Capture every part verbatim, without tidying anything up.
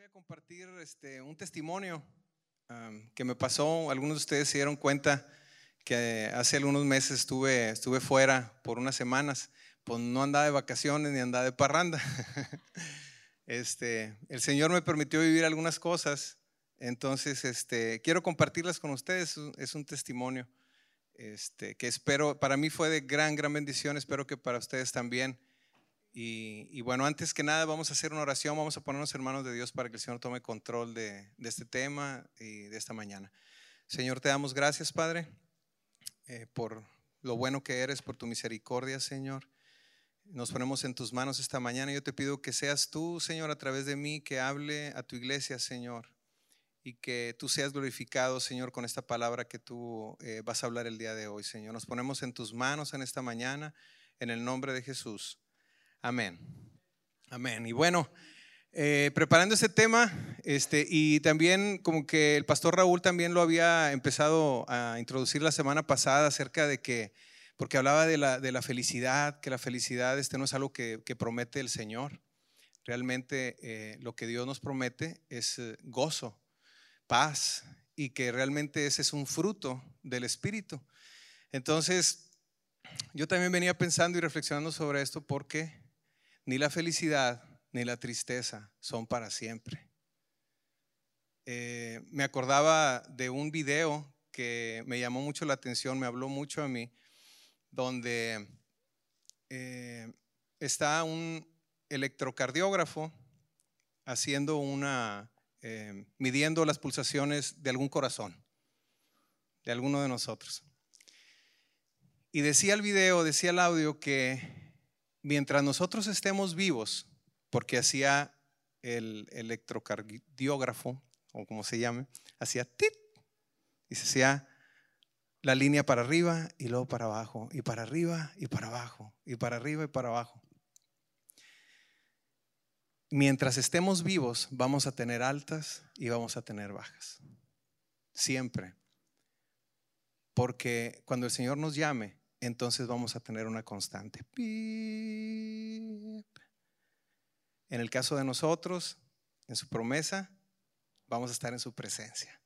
a compartir este, un testimonio um, que me pasó. Algunos de ustedes se dieron cuenta que hace algunos meses estuve, estuve fuera por unas semanas. Pues no andaba de vacaciones ni andaba de parranda. este, el Señor me permitió vivir algunas cosas. Entonces este, quiero compartirlas con ustedes. Es un testimonio este, que espero, para mí fue de gran, gran bendición. Espero que para ustedes también. Y, y bueno, antes que nada vamos a hacer una oración, vamos a ponernos hermanos de Dios para que el Señor tome control de, de este tema y de esta mañana. Señor, te damos gracias, Padre, eh, por lo bueno que eres, por tu misericordia, Señor. Nos ponemos en tus manos esta mañana. Yo te pido que seas tú, Señor, a través de mí, que hable a tu iglesia, Señor, y que tú seas glorificado, Señor, con esta palabra que tú eh, vas a hablar el día de hoy, Señor. Nos ponemos en tus manos en esta mañana, en el nombre de Jesús. Amén. Amén. Y bueno, eh, preparando este tema, este, y también como que el pastor Raúl también lo había empezado a introducir la semana pasada acerca de que, porque hablaba de la, de la felicidad, que la felicidad este no es algo que, que promete el Señor. Realmente eh, lo que Dios nos promete es eh, gozo, paz, y que realmente ese es un fruto del Espíritu. Entonces, yo también venía pensando y reflexionando sobre esto porque ni la felicidad ni la tristeza son para siempre. Eh, me acordaba de un video que me llamó mucho la atención, me habló mucho a mí, donde eh, está un electrocardiógrafo haciendo una, eh, midiendo las pulsaciones de algún corazón, de alguno de nosotros. Y decía el video, decía el audio que mientras nosotros estemos vivos, porque hacía el electrocardiógrafo, o como se llame, hacía tit, y se hacía la línea para arriba y luego para abajo, y para arriba y para abajo, y para arriba y para abajo. Mientras estemos vivos, vamos a tener altas y vamos a tener bajas. Siempre. Porque cuando el Señor nos llame, entonces vamos a tener una constante. Pip. En el caso de nosotros, en su promesa, vamos a estar en su presencia.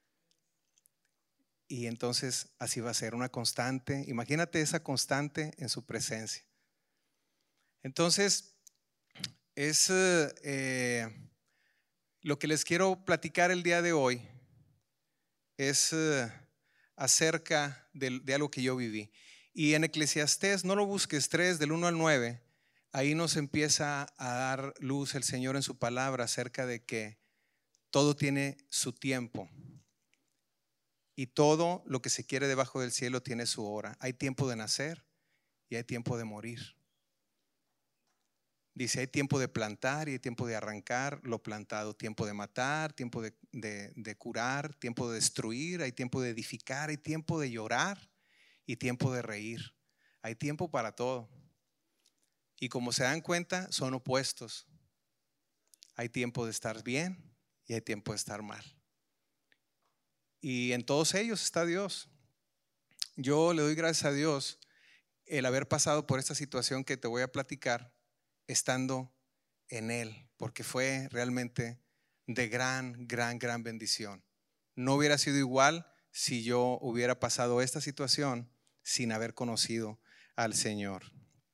Y entonces así va a ser una constante. Imagínate esa constante en su presencia. Entonces, es eh, lo que les quiero platicar el día de hoy. Es eh, acerca de, de algo que yo viví. Y en Eclesiastés, no lo busques, tres del uno al nueve, ahí nos empieza a dar luz el Señor en su palabra acerca de que todo tiene su tiempo y todo lo que se quiere debajo del cielo tiene su hora. Hay tiempo de nacer y hay tiempo de morir. Dice, hay tiempo de plantar y hay tiempo de arrancar lo plantado, tiempo de matar, tiempo de, de, de curar, tiempo de destruir, hay tiempo de edificar, hay tiempo de llorar y tiempo de reír. Hay tiempo para todo. Y como se dan cuenta, son opuestos. Hay tiempo de estar bien y hay tiempo de estar mal. Y en todos ellos está Dios. Yo le doy gracias a Dios el haber pasado por esta situación que te voy a platicar estando en Él, porque fue realmente de gran, gran, gran bendición. No hubiera sido igual si yo hubiera pasado esta situación sin haber conocido al Señor.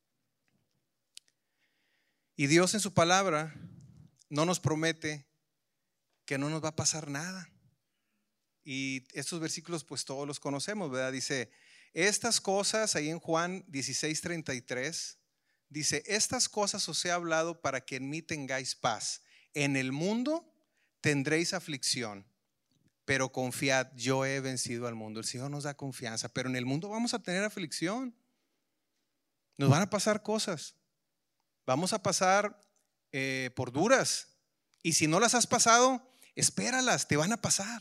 Y Dios en su palabra no nos promete que no nos va a pasar nada. Y estos versículos pues todos los conocemos, ¿verdad? Dice, estas cosas ahí en Juan dieciséis treinta y tres, dice, estas cosas os he hablado para que en mí tengáis paz. En el mundo tendréis aflicción, pero confiad, yo he vencido al mundo. El Señor nos da confianza, pero en el mundo vamos a tener aflicción. Nos van a pasar cosas. Vamos a pasar eh, por duras. Y si no las has pasado, espéralas, te van a pasar.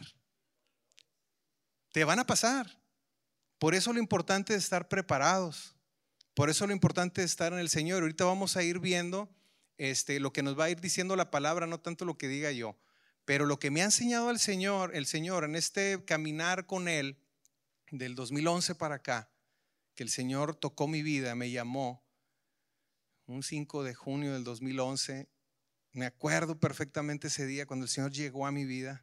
Te van a pasar. Por eso lo importante es estar preparados. Por eso lo importante es estar en el Señor. Ahorita vamos a ir viendo este, lo que nos va a ir diciendo la palabra, no tanto lo que diga yo. Pero lo que me ha enseñado el Señor, el Señor en este caminar con Él del dos mil once para acá, que el Señor tocó mi vida, me llamó un cinco de junio del dos mil once, Me acuerdo perfectamente ese día cuando el Señor llegó a mi vida.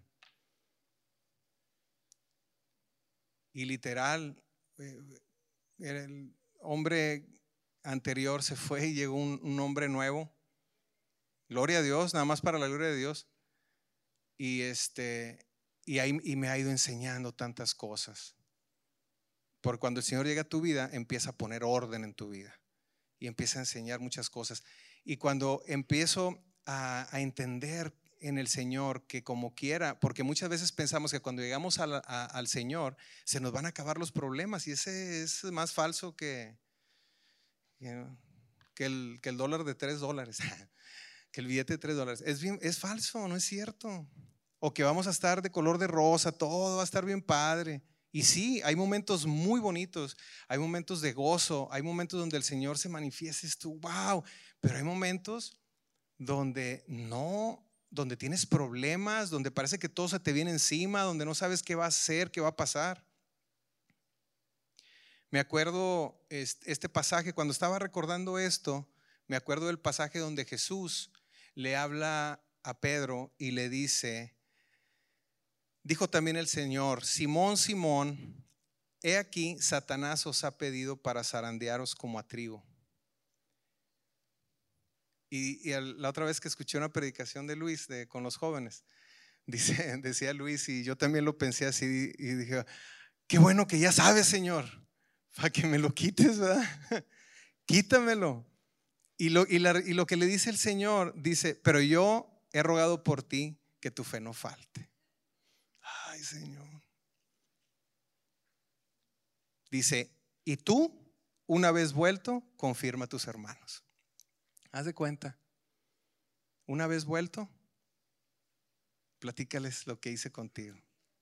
Y literal, eh, el hombre anterior se fue y llegó un, un hombre nuevo. Gloria a Dios, nada más para la gloria de Dios. Y, este, y, ahí, y me ha ido enseñando tantas cosas. Porque cuando el Señor llega a tu vida, empieza a poner orden en tu vida y empieza a enseñar muchas cosas. Y cuando empiezo a, a entender en el Señor que como quiera, porque muchas veces pensamos que cuando llegamos a la, a, al Señor se nos van a acabar los problemas, y ese es más falso que, que, el, que el dólar de tres dólares, que el billete de tres dólares. Es, bien, es falso, no es cierto. O que vamos a estar de color de rosa, todo va a estar bien padre. Y sí, hay momentos muy bonitos, hay momentos de gozo, hay momentos donde el Señor se manifiesta, es tú, wow, pero hay momentos donde no, donde tienes problemas, donde parece que todo se te viene encima, donde no sabes qué va a hacer, qué va a pasar. Me acuerdo este pasaje, cuando estaba recordando esto, me acuerdo del pasaje donde Jesús le habla a Pedro y le dice: dijo también el Señor, Simón, Simón, he aquí Satanás os ha pedido para zarandearos como a trigo. Y, y la otra vez que escuché una predicación de Luis de, con los jóvenes, dice, decía Luis, y yo también lo pensé así, y dije, qué bueno que ya sabes, Señor, para que me lo quites, ¿verdad? Quítamelo. Y lo, y, la, y lo que le dice el Señor, dice, pero yo he rogado por ti que tu fe no falte. Ay, Señor. Dice, y tú, una vez vuelto, confirma a tus hermanos. Haz de cuenta, una vez vuelto, platícales lo que hice contigo.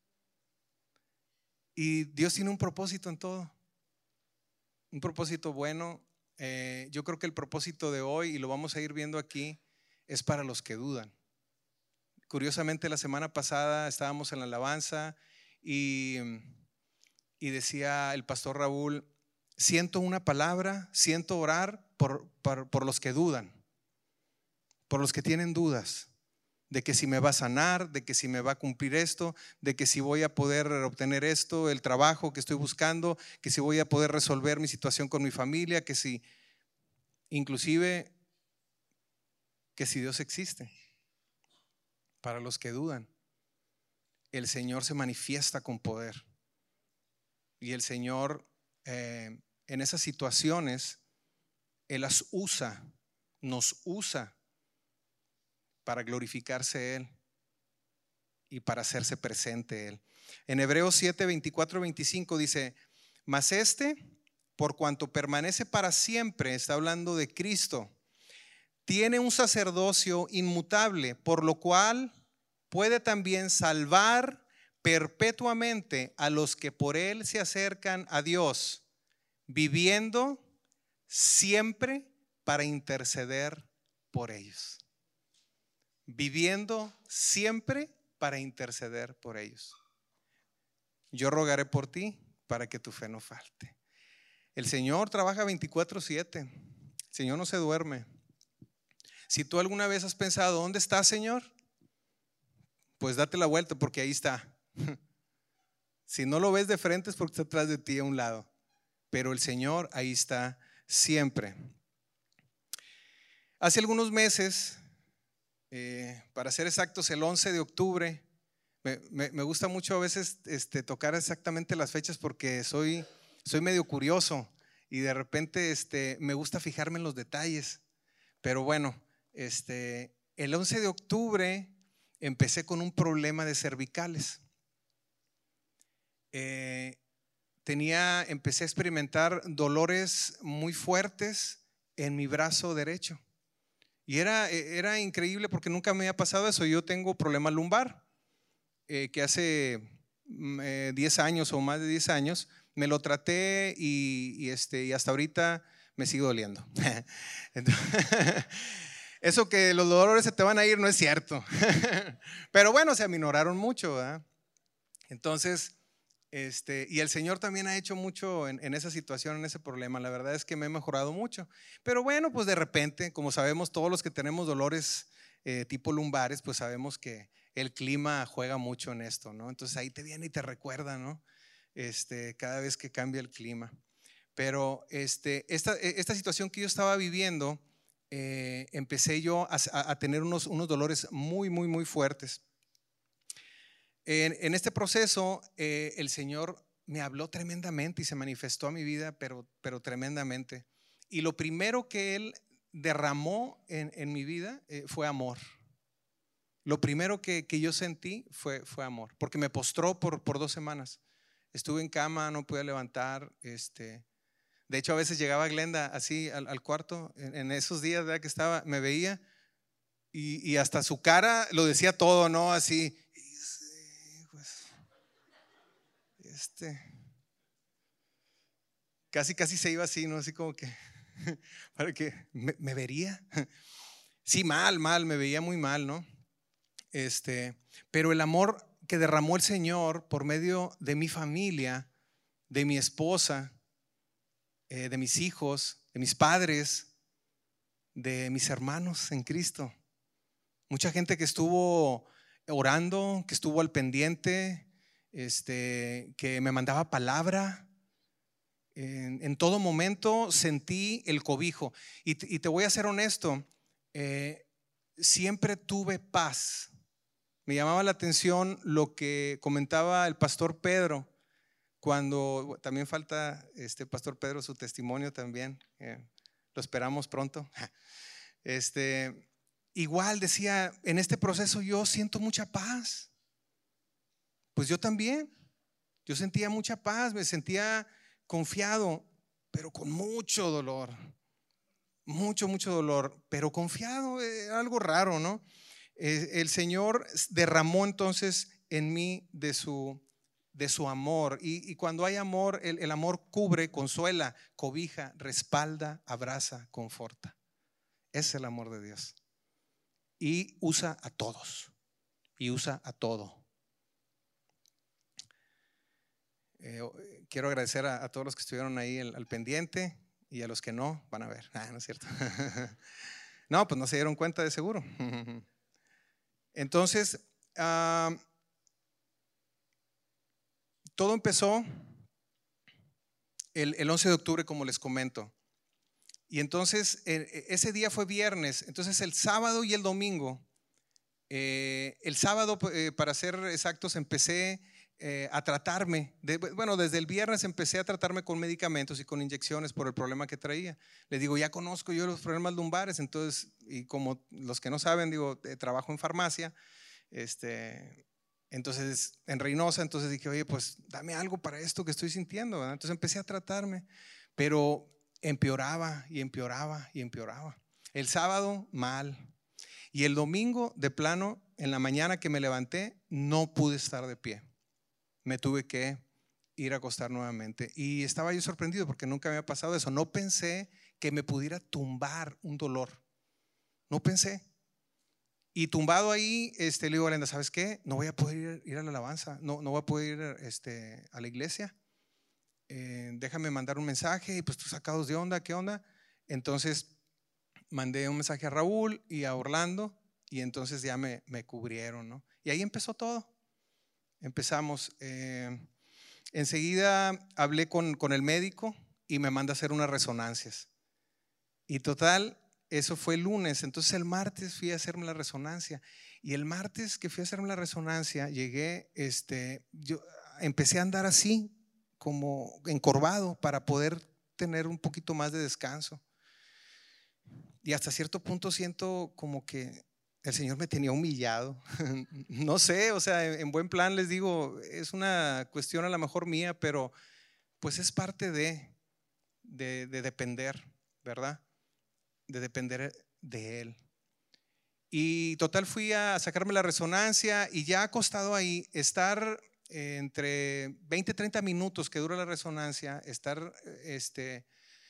Y Dios tiene un propósito en todo, un propósito bueno. Eh, yo creo que el propósito de hoy, y lo vamos a ir viendo aquí, es para los que dudan. Curiosamente, la semana pasada estábamos en la alabanza y, y decía el pastor Raúl, siento una palabra, siento orar por, por, por los que dudan, por los que tienen dudas de que si me va a sanar, de que si me va a cumplir esto, de que si voy a poder obtener esto, el trabajo que estoy buscando, que si voy a poder resolver mi situación con mi familia, que si, inclusive, que si Dios existe. Para los que dudan, el Señor se manifiesta con poder. Y el Señor eh, en esas situaciones, Él las usa, nos usa para glorificarse Él y para hacerse presente Él. En Hebreos siete, veinticuatro, veinticinco dice, mas este, por cuanto permanece para siempre, está hablando de Cristo, tiene un sacerdocio inmutable, por lo cual puede también salvar perpetuamente a los que por Él se acercan a Dios, viviendo siempre para interceder por ellos. Viviendo siempre para interceder por ellos. Yo rogaré por ti para que tu fe no falte. El Señor trabaja veinticuatro siete. El Señor no se duerme. Si tú alguna vez has pensado, ¿dónde está, Señor? Pues date la vuelta, porque ahí está. Si no lo ves de frente es porque está atrás de ti a un lado, pero el Señor ahí está siempre. Hace algunos meses, eh, para ser exactos, el once de octubre, me, me, me gusta mucho a veces este, tocar exactamente las fechas porque soy, soy medio curioso y de repente este, me gusta fijarme en los detalles. Pero bueno, este, el once de octubre empecé con un problema de cervicales. Eh, tenía, empecé a experimentar dolores muy fuertes en mi brazo derecho. Y era, era increíble porque nunca me había pasado eso. Yo tengo problema lumbar, eh, que hace eh, diez años o más de diez años me lo traté y, y, este, y hasta ahorita me sigue doliendo. Entonces, eso que los dolores se te van a ir no es cierto. Pero bueno, se aminoraron mucho, ¿verdad? Entonces, este, y el Señor también ha hecho mucho en, en esa situación, en ese problema. La verdad es que me he mejorado mucho. Pero bueno, pues de repente, como sabemos, todos los que tenemos dolores eh, tipo lumbares, pues sabemos que el clima juega mucho en esto, ¿no? Entonces ahí te viene y te recuerda, ¿no? Este, cada vez que cambia el clima. Pero este, esta, esta situación que yo estaba viviendo, eh, empecé yo a, a tener unos, unos dolores muy, muy, muy fuertes. En, en este proceso, eh, el Señor me habló tremendamente y se manifestó a mi vida, pero, pero tremendamente. Y lo primero que Él derramó en, en mi vida eh, fue amor. Lo primero que, que yo sentí fue, fue amor, porque me postró por, por dos semanas. Estuve en cama, no podía levantar. Este, de hecho, a veces llegaba Glenda así al, al cuarto, en, en esos días, ¿verdad?, que estaba, me veía y, y hasta su cara lo decía todo, ¿no? Así, sí, pues, este, casi, casi se iba así, ¿no? Así como que, para que me, me vería. Sí, mal, mal, me veía muy mal, ¿no? Este, pero el amor que derramó el Señor por medio de mi familia, de mi esposa, eh, de mis hijos, de mis padres, de mis hermanos en Cristo. Mucha gente que estuvo orando, que estuvo al pendiente, este, que me mandaba palabra. En, en todo momento sentí el cobijo. Y, y te voy a ser honesto, eh, siempre tuve paz. Me llamaba la atención lo que comentaba el pastor Pedro, cuando también falta este pastor Pedro, su testimonio también, eh, lo esperamos pronto. Este, igual decía, en este proceso yo siento mucha paz. Pues yo también, yo sentía mucha paz, me sentía confiado, pero con mucho dolor, mucho, mucho dolor, pero confiado, eh, algo raro, ¿no? Eh, el Señor derramó entonces en mí de su, de su amor. Y, y cuando hay amor, el, el amor cubre, consuela, cobija, respalda, abraza, conforta. Es el amor de Dios. Y usa a todos. Y usa a todo. Eh, quiero agradecer a, a todos los que estuvieron ahí al, al pendiente y a los que no, van a ver. Ah, no es cierto. No, pues no se dieron cuenta de seguro. Entonces, uh, todo empezó el, el once de octubre, como les comento. Y entonces, eh, ese día fue viernes. Entonces, el sábado y el domingo, eh, el sábado, eh, para ser exactos, empecé eh, a tratarme. De, bueno, desde el viernes empecé a tratarme con medicamentos y con inyecciones por el problema que traía. Les digo, ya conozco yo los problemas lumbares. Entonces, y como los que no saben, digo, eh, trabajo en farmacia. Este, entonces, en Reynosa, entonces dije, oye, pues dame algo para esto que estoy sintiendo, ¿verdad? Entonces empecé a tratarme, pero empeoraba y empeoraba y empeoraba. El sábado, mal. Y el domingo, de plano, en la mañana que me levanté, no pude estar de pie. Me tuve que ir a acostar nuevamente. Y estaba yo sorprendido porque nunca me había pasado eso. No pensé que me pudiera tumbar un dolor. No pensé. Y tumbado ahí, este, le digo a Glenda, ¿sabes qué? No voy a poder ir, ir a la alabanza, no, no voy a poder ir este, a la iglesia. Eh, déjame mandar un mensaje. Y pues tú sacados de onda, ¿qué onda? Entonces mandé un mensaje a Raúl y a Orlando y entonces ya me, me cubrieron, ¿no? Y ahí empezó todo. Empezamos. Eh, enseguida hablé con, con el médico y me manda a hacer unas resonancias. Y total, eso fue el lunes. Entonces el martes fui a hacerme la resonancia. Y el martes que fui a hacerme la resonancia, llegué, este, yo empecé a andar así, como encorvado, para poder tener un poquito más de descanso. Y hasta cierto punto siento como que el Señor me tenía humillado. No sé, o sea, en buen plan les digo, es una cuestión a lo mejor mía, pero pues es parte de, de, de depender, ¿verdad? De depender de Él. Y total fui a sacarme la resonancia y ya acostado ahí, estar entre veinte, treinta minutos que dura la resonancia, estar este,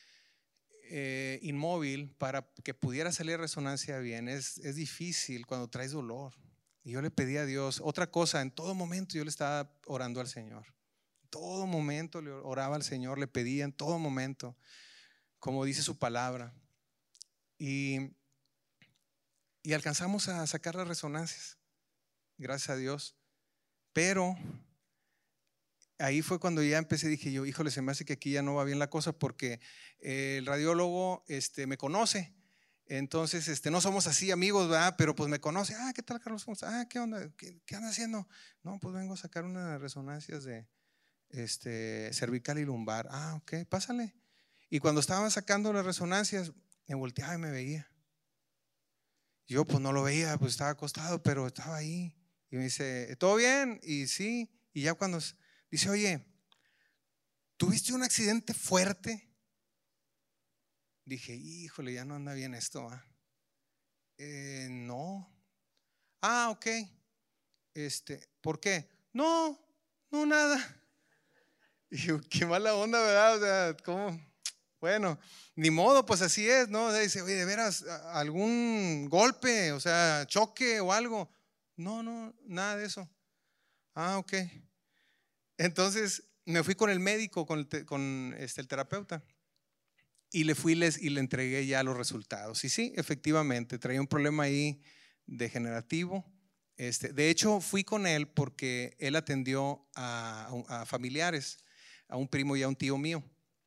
eh, inmóvil para que pudiera salir resonancia bien, es, es difícil cuando traes dolor. Y yo le pedí a Dios, otra cosa, en todo momento yo le estaba orando al Señor. En todo momento le oraba al Señor, le pedía en todo momento, como dice su palabra. Y y alcanzamos a sacar las resonancias, gracias a Dios. Pero ahí fue cuando ya empecé, dije yo, híjole, se me hace que aquí ya no va bien la cosa, porque el radiólogo este, me conoce. Entonces, este, no somos así amigos, ¿verdad? Pero pues me conoce. Ah, ¿qué tal, Carlos? ¿Cómo estás? Ah, ¿qué onda? ¿Qué, qué andas haciendo? No, pues vengo a sacar unas resonancias de este, cervical y lumbar. Ah, ok, pásale. Y cuando estaban sacando las resonancias, me volteaba y me veía. Yo pues no lo veía, pues estaba acostado, pero estaba ahí. Y me dice, ¿todo bien? Y sí. Y ya cuando dice, oye, ¿tuviste un accidente fuerte? Dije, híjole, ya no anda bien esto, ¿ah? Eh, no. Ah, ok. Este, ¿por qué? No, no, nada. Y yo, qué mala onda, ¿verdad? O sea, ¿cómo? Bueno, ni modo, pues así es, ¿no? O sea, dice, oye, ¿de veras algún golpe, o sea, choque o algo? No, no, nada de eso. Ah, ok. Entonces me fui con el médico, con el, con este, el terapeuta, y le fui les, y le entregué ya los resultados. Y sí, efectivamente, traía un problema ahí degenerativo. Este, de hecho, fui con él porque él atendió a, a familiares, a un primo y a un tío mío.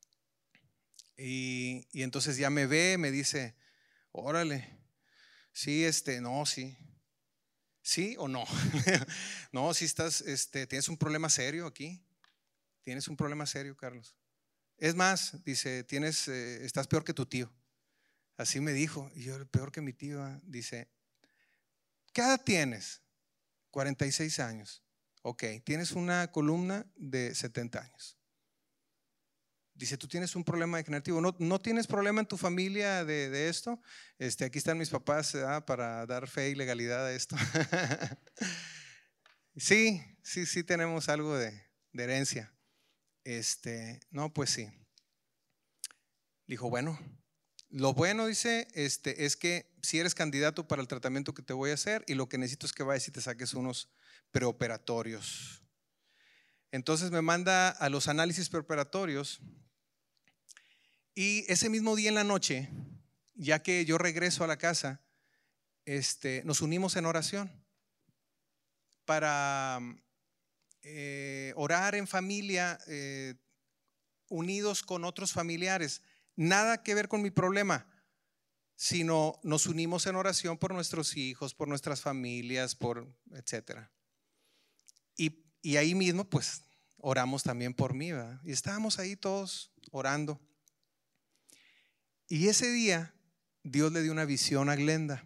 Y, y entonces ya me ve, me dice, órale, sí, este, no, sí, sí o no. No, si estás, este, tienes un problema serio aquí, tienes un problema serio, Carlos. Es más, dice, tienes, eh, estás peor que tu tío. Así me dijo. Y yo, peor que mi tío. ¿eh? Dice, ¿qué edad tienes? cuarenta y seis años. Ok, tienes una columna de setenta años. Dice, tú tienes un problema degenerativo. ¿No, no tienes problema en tu familia de, de esto? Este, aquí están mis papás ¿eh? Para dar fe y legalidad a esto. Sí, sí, sí tenemos algo de, de herencia. Este, no, pues sí. Dijo, bueno, lo bueno, dice, este, es que si eres candidato para el tratamiento que te voy a hacer, y lo que necesito es que vayas y te saques unos preoperatorios. Entonces me manda a los análisis preoperatorios, y ese mismo día en la noche, ya que yo regreso a la casa, este, nos unimos en oración para eh, orar en familia, eh, unidos con otros familiares. Nada que ver con mi problema, sino nos unimos en oración por nuestros hijos, por nuestras familias, por etcétera. Y, y ahí mismo pues oramos también por mí, ¿verdad? Y estábamos ahí todos orando. Y ese día Dios le dio una visión a Glenda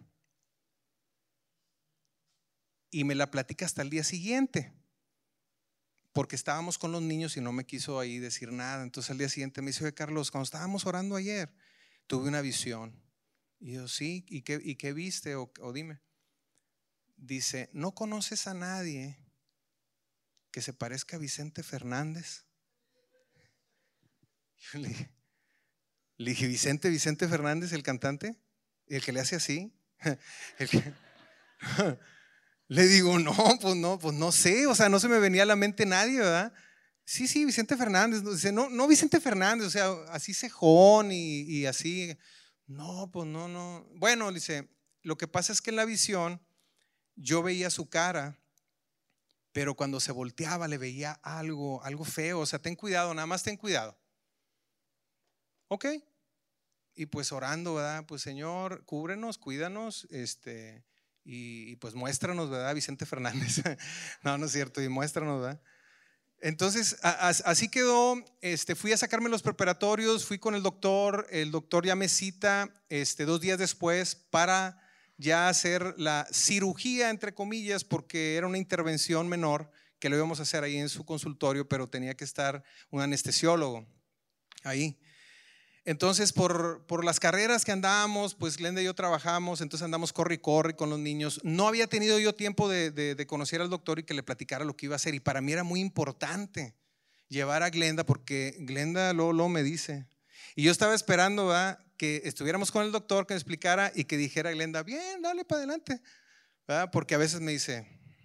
y me la platica hasta el día siguiente, porque estábamos con los niños y no me quiso ahí decir nada. Entonces al día siguiente me dice, oye, Carlos, cuando estábamos orando ayer tuve una visión. Y yo, sí, ¿y qué, y qué viste? O, o dime. Dice, ¿no conoces a nadie que se parezca a Vicente Fernández? Yo le dije, le dije, Vicente, Vicente Fernández, el cantante, el que le hace así. El que, le digo, no, pues no, pues no sé, o sea, no se me venía a la mente nadie, ¿verdad? Sí, sí, Vicente Fernández. Dice, no, no Vicente Fernández, o sea, así cejón y, y así. No, pues no, no. Bueno, dice, lo que pasa es que en la visión yo veía su cara, pero cuando se volteaba le veía algo, algo feo. O sea, ten cuidado, nada más ten cuidado. Ok. Y pues orando, ¿verdad? Pues Señor, cúbrenos, cuídanos, este, y, y pues muéstranos, ¿verdad? Vicente Fernández. No, no es cierto, y muéstranos, ¿verdad? Entonces, a, a, así quedó. Este, fui a sacarme los preparatorios, fui con el doctor, el doctor ya me cita este, dos días después para ya hacer la cirugía, entre comillas, porque era una intervención menor que lo íbamos a hacer ahí en su consultorio, pero tenía que estar un anestesiólogo ahí. Entonces, por, por las carreras que andábamos, pues Glenda y yo trabajamos, entonces andamos corre y corre con los niños. No había tenido yo tiempo de, de, de conocer al doctor y que le platicara lo que iba a hacer. Y para mí era muy importante llevar a Glenda, porque Glenda luego, luego me dice. Y yo estaba esperando, ¿verdad?, que estuviéramos con el doctor, que me explicara y que dijera a Glenda, bien, dale para adelante, ¿verdad? Porque a veces me dice,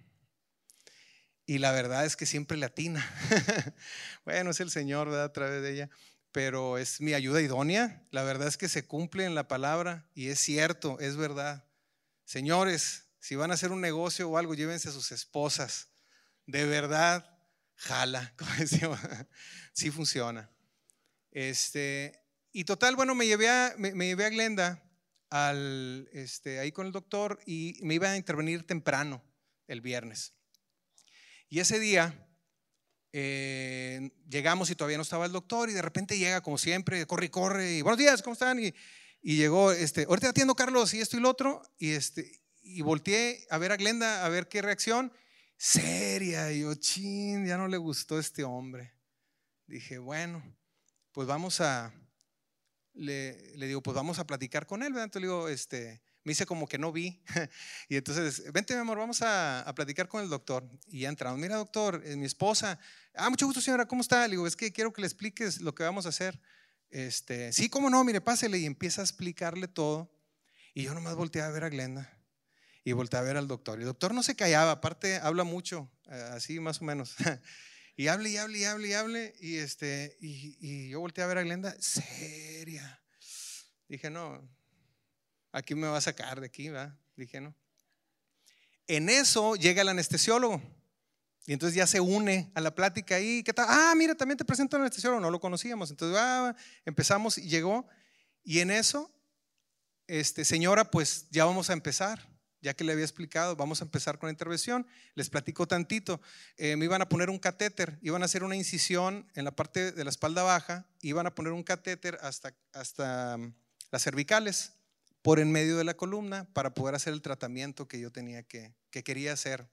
y la verdad es que siempre le atina. Bueno, es el Señor, ¿verdad?, a través de ella. Pero es mi ayuda idónea. La verdad es que se cumple en la palabra y es cierto, es verdad. señores, si van a hacer un negocio o algo, llévense a sus esposas. De verdad, jala, como decimos, sí funciona. Este, y total, bueno, me llevé a, me, me llevé a Glenda al, este, ahí con el doctor y me iba a intervenir temprano el viernes. Y ese día eh, llegamos y todavía no estaba el doctor y de repente llega como siempre, corre y corre y buenos días, ¿cómo están? Y, y llegó, este, ahorita atiendo Carlos y esto y lo otro y, este, y volteé a ver a Glenda a ver qué reacción, seria, y yo, chin, ya no le gustó este hombre. Dije, bueno, pues vamos a, le, le digo, pues vamos a platicar con él, ¿verdad? Entonces le digo, este, me dice como que no vi. Y entonces, vente mi amor, vamos a, a platicar con el doctor. Y ya entramos, mira doctor, es mi esposa. Ah, mucho gusto señora, ¿cómo está? Le digo, es que quiero que le expliques lo que vamos a hacer. Este, sí, cómo no, mire, pásele. Y empieza a explicarle todo. Y yo nomás volteé a ver a Glenda y volteé a ver al doctor. Y el doctor no se callaba, aparte habla mucho, así más o menos. Y hable y hable y hable y hable. Y, este, y, y yo volteé a ver a Glenda, seria. Dije, no, aquí me va a sacar de aquí, ¿verdad? Dije, no. En eso llega el anestesiólogo. Y entonces ya se une a la plática ahí. ¿Qué tal? Ah, mira, también te presento al anestesiólogo. No lo conocíamos. Entonces ah, empezamos y llegó. Y en eso, este, señora, pues ya vamos a empezar. Ya que le había explicado, vamos a empezar con la intervención. Les platico tantito. Eh, me iban a poner un catéter, iban a hacer una incisión en la parte de la espalda baja, iban a poner un catéter hasta, hasta las cervicales, por en medio de la columna, para poder hacer el tratamiento que yo tenía que, que quería hacer.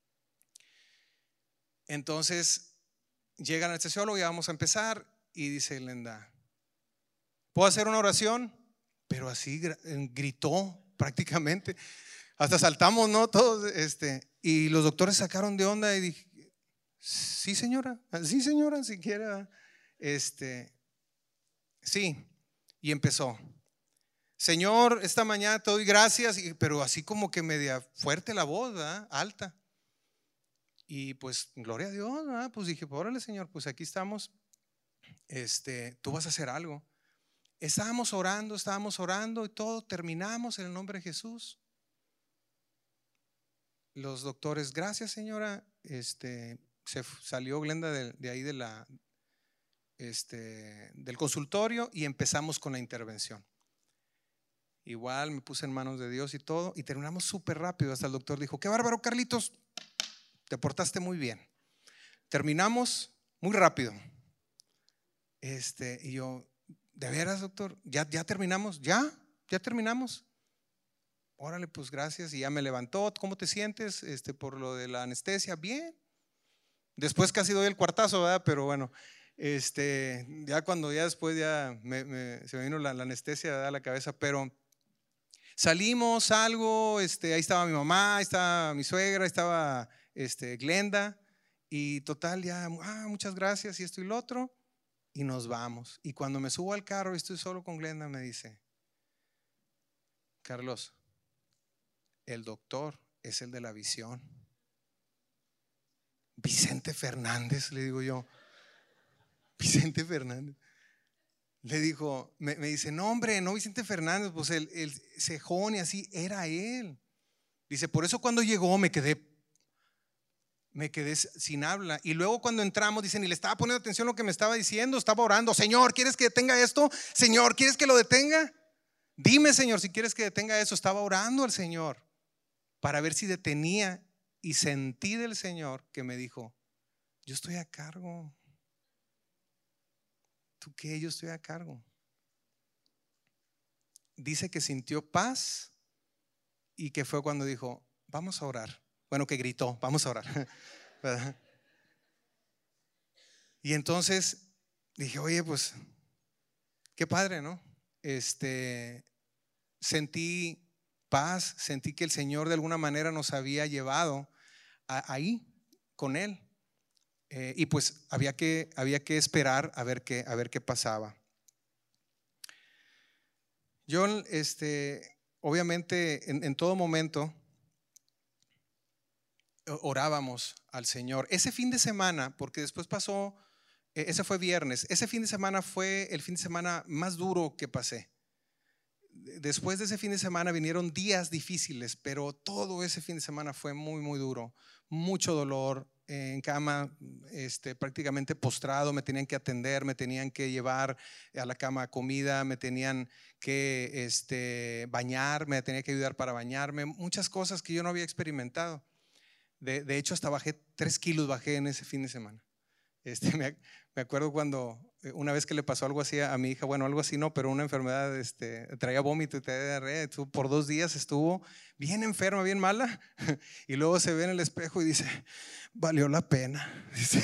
Entonces llega el anestesiólogo y vamos a empezar. Y dice Glenda, ¿puedo hacer una oración? Pero así gritó prácticamente. Hasta saltamos, ¿no? Todos, este, y los doctores sacaron de onda y dije, sí señora, sí señora, si quiere, este, sí. Y empezó, Señor, esta mañana te doy gracias, pero así como que media fuerte la voz, ¿verdad? Alta. Y pues, gloria a Dios, ¿verdad? Pues dije, órale Señor, pues aquí estamos, este, tú vas a hacer algo. Estábamos orando, estábamos orando y todo, terminamos en el nombre de Jesús. Los doctores, gracias señora, este, se salió Glenda de, de ahí de la, este, del consultorio y empezamos con la intervención. Igual me puse en manos de Dios y todo y terminamos súper rápido. Hasta el doctor dijo, qué bárbaro Carlitos, te portaste muy bien. Terminamos muy rápido. Este, y yo, ¿de veras doctor? ¿Ya, ya terminamos? ¿Ya? ¿Ya terminamos? Órale, pues gracias. Y ya me levantó. ¿Cómo te sientes? Este, por lo de la anestesia. Bien. Después casi doy el cuartazo, ¿verdad? Pero bueno, este, ya cuando ya después ya me, me, se me vino la, la anestesia, ¿verdad? A la cabeza. Pero salimos, algo, este, ahí estaba mi mamá, ahí estaba mi suegra, ahí estaba este, Glenda. Y total, ya, ah, muchas gracias y esto y lo otro. Y nos vamos. Y cuando me subo al carro y estoy solo con Glenda, me dice, Carlos, el doctor es el de la visión. Vicente Fernández, le digo yo. Vicente Fernández. Le dijo, me, me dice, no hombre, no Vicente Fernández, pues el, el cejón y así, era él. Dice, por eso cuando llegó me quedé, me quedé sin habla. Y luego cuando entramos, dicen, y le estaba poniendo atención a lo que me estaba diciendo, estaba orando, Señor, ¿quieres que detenga esto? Señor, ¿quieres que lo detenga? Dime, Señor, si quieres que detenga eso. Estaba orando al Señor para ver si detenía. Y sentí del Señor que me dijo, yo estoy a cargo. ¿Tú qué? Yo estoy a cargo. Dice que sintió paz y que fue cuando dijo, vamos a orar. Bueno, que gritó, vamos a orar. ¿Verdad? Y entonces dije, oye, pues qué padre, ¿no? Este, sentí paz, sentí que el Señor de alguna manera nos había llevado a, ahí con Él. Eh, y pues había que, había que esperar a ver qué, a ver qué pasaba. Yo, este, obviamente, en, en todo momento orábamos al Señor. Ese fin de semana, porque después pasó, ese fue viernes, ese fin de semana fue el fin de semana más duro que pasé. después de ese fin de semana vinieron días difíciles, pero todo ese fin de semana fue muy, muy duro. Mucho dolor, en cama, este, prácticamente postrado, me tenían que atender, me tenían que llevar a la cama comida, me tenían que este, bañar, me tenían que ayudar para bañarme, muchas cosas que yo no había experimentado. De, de hecho, hasta bajé tres kilos, bajé en ese fin de semana. Este, me, me acuerdo cuando una vez que le pasó algo así a mi hija, bueno, algo así no, pero una enfermedad, este, traía vómito y traía diarrea, por dos días estuvo bien enferma, bien mala, y luego se ve en el espejo y dice, valió la pena. Dice,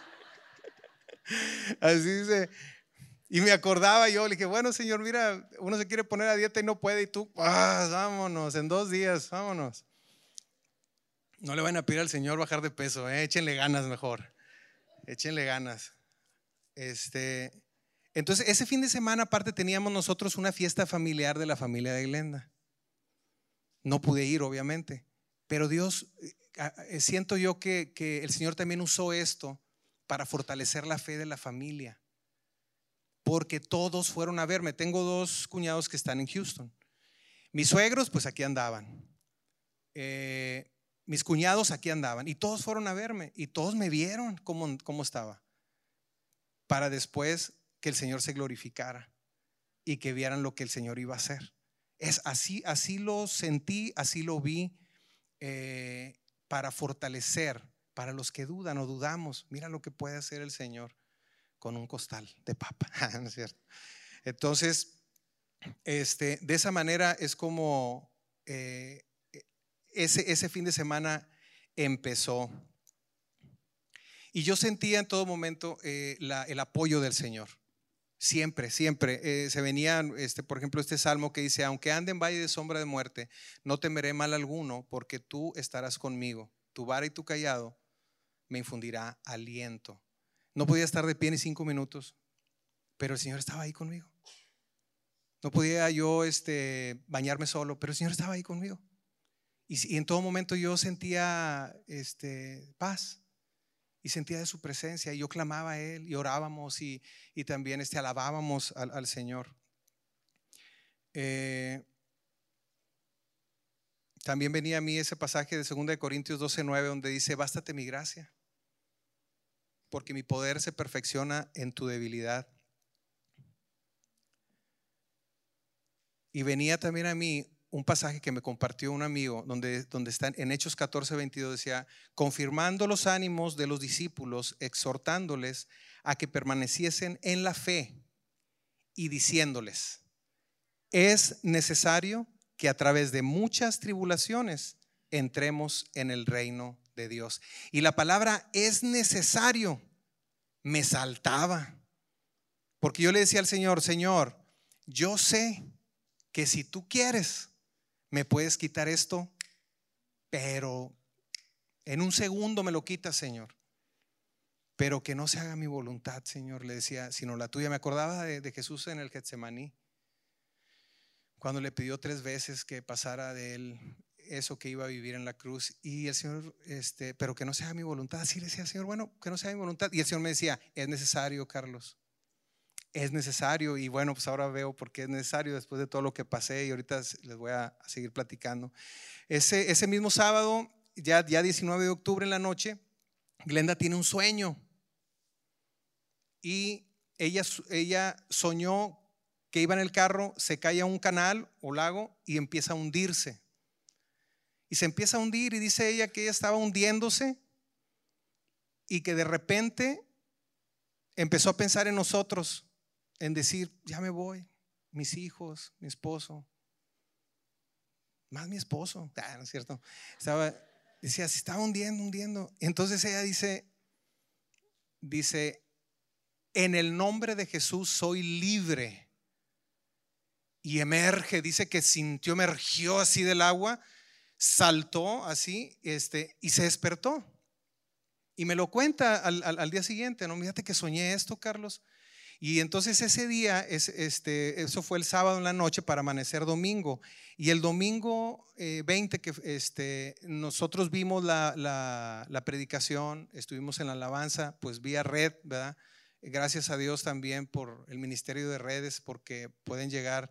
así dice. Y me acordaba yo, le dije, bueno, Señor, mira, uno se quiere poner a dieta y no puede, y tú, ah, vámonos, en dos días, vámonos. No le van a pedir al Señor bajar de peso, eh, échenle ganas mejor, échenle ganas. Este, entonces, ese fin de semana, aparte, teníamos nosotros una fiesta familiar de la familia de Glenda. No pude ir, obviamente, pero Dios, eh, siento yo que, que el Señor también usó esto para fortalecer la fe de la familia, porque todos fueron a verme. Tengo dos cuñados que están en Houston. Mis suegros, pues aquí andaban. Eh, mis cuñados aquí andaban y todos fueron a verme y todos me vieron cómo, cómo estaba, para después que el Señor se glorificara y que vieran lo que el Señor iba a hacer. Es así, así lo sentí, así lo vi, eh, para fortalecer, para los que dudan o dudamos. Mira lo que puede hacer el Señor con un costal de papa, ¿no es cierto? Entonces, este, de esa manera es como eh, ese, ese fin de semana empezó. Y yo sentía en todo momento eh, la, el apoyo del Señor. Siempre, siempre. Eh, se venían, este, por ejemplo, este salmo que dice: aunque ande en valle de sombra de muerte, no temeré mal alguno, porque tú estarás conmigo. Tu vara y tu cayado me infundirá aliento. No podía estar de pie ni cinco minutos, pero el Señor estaba ahí conmigo. No podía yo este, bañarme solo, pero el Señor estaba ahí conmigo. Y, y en todo momento yo sentía este, paz. Y sentía de su presencia, y yo clamaba a Él, y orábamos, y, y también este, alabábamos al, al Señor. Eh, también venía a mí ese pasaje de segunda de Corintios doce nueve, donde dice: bástate mi gracia, porque mi poder se perfecciona en tu debilidad. Y venía también a mí un pasaje que me compartió un amigo, donde, donde está en Hechos catorce veintidós, decía: confirmando los ánimos de los discípulos, exhortándoles a que permaneciesen en la fe, y diciéndoles: es necesario que a través de muchas tribulaciones entremos en el reino de Dios. Y la palabra es necesario me saltaba, porque yo le decía al Señor: Señor, yo sé que si tú quieres me puedes quitar esto, pero en un segundo me lo quitas, Señor. Pero que no se haga mi voluntad, Señor, le decía, sino la tuya. Me acordaba de, de Jesús en el Getsemaní, cuando le pidió tres veces que pasara de él eso que iba a vivir en la cruz. Y el Señor, este, pero que no sea mi voluntad. Así le decía, Señor, bueno, que no sea mi voluntad. Y el Señor me decía: es necesario, Carlos, es necesario. Y bueno, pues ahora veo por qué es necesario, después de todo lo que pasé, y ahorita les voy a seguir platicando. Ese, ese mismo sábado, ya, ya diecinueve de octubre en la noche, Glenda tiene un sueño, y ella, ella soñó que iba en el carro, se cae a un canal o lago y empieza a hundirse. Y se empieza a hundir, y dice ella que ella estaba hundiéndose, y que de repente empezó a pensar en nosotros, en decir: ya me voy, mis hijos, mi esposo, más mi esposo, ah, no es cierto. Estaba, decía, se estaba hundiendo, hundiendo. Entonces ella dice, dice: en el nombre de Jesús soy libre. Y emerge, dice que sintió, emergió así del agua, saltó así, este, y se despertó. Y me lo cuenta al, al, al día siguiente, no, fíjate que soñé esto, Carlos. Y entonces ese día, es, este, eso fue el sábado en la noche para amanecer domingo. Y el domingo eh, veinte, que este, nosotros vimos la, la, la predicación, estuvimos en la alabanza, pues vía red, ¿verdad? Gracias a Dios también por el ministerio de redes, porque pueden llegar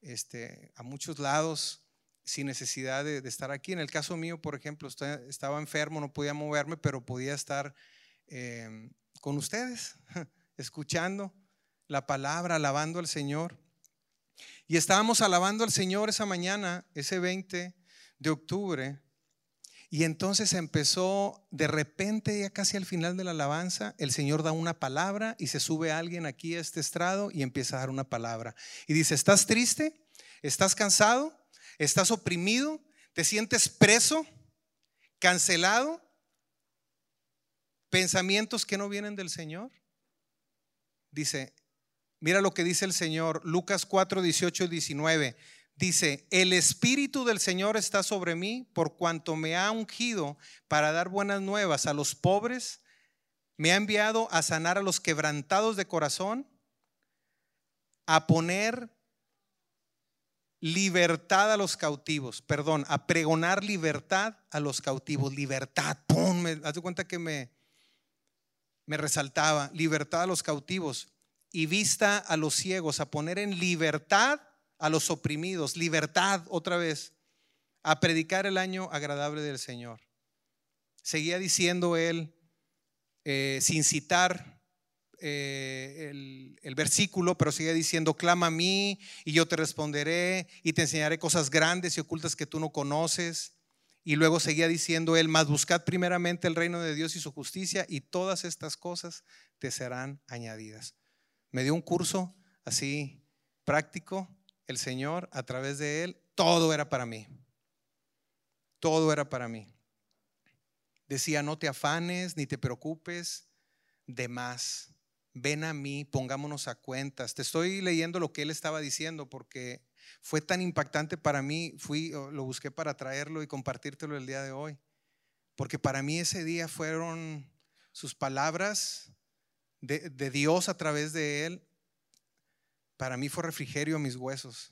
este, a muchos lados sin necesidad de, de estar aquí. En el caso mío, por ejemplo, estoy, estaba enfermo, no podía moverme, pero podía estar eh, con ustedes, escuchando la palabra, alabando al Señor. Y estábamos alabando al Señor esa mañana, ese veinte de octubre. Y entonces empezó, de repente, ya casi al final de la alabanza, el Señor da una palabra y se sube alguien aquí a este estrado y empieza a dar una palabra. Y dice: ¿estás triste? ¿Estás cansado? ¿Estás oprimido? ¿Te sientes preso? ¿Cancelado? ¿Pensamientos que no vienen del Señor? Dice, mira lo que dice el Señor, Lucas cuatro, dieciocho y diecinueve. Dice: el Espíritu del Señor está sobre mí, por cuanto me ha ungido para dar buenas nuevas a los pobres, me ha enviado a sanar a los quebrantados de corazón, a poner libertad a los cautivos, perdón, a pregonar libertad a los cautivos. Libertad, pum, me, haz de cuenta que me, me resaltaba, libertad a los cautivos y vista a los ciegos, a poner en libertad a los oprimidos, libertad otra vez, a predicar el año agradable del Señor. Seguía diciendo él, eh, sin citar eh, el, el versículo, pero seguía diciendo: clama a mí y yo te responderé y te enseñaré cosas grandes y ocultas que tú no conoces. Y luego seguía diciendo él: mas buscad primeramente el reino de Dios y su justicia, y todas estas cosas te serán añadidas. Me dio un curso así práctico el Señor a través de él. Todo era para mí, todo era para mí. Decía: no te afanes ni te preocupes de más, ven a mí, pongámonos a cuentas. Te estoy leyendo lo que él estaba diciendo porque fue tan impactante para mí. Fui, lo busqué para traerlo y compartírtelo el día de hoy, porque para mí ese día fueron sus palabras de, de Dios a través de él. Para mí fue refrigerio a mis huesos.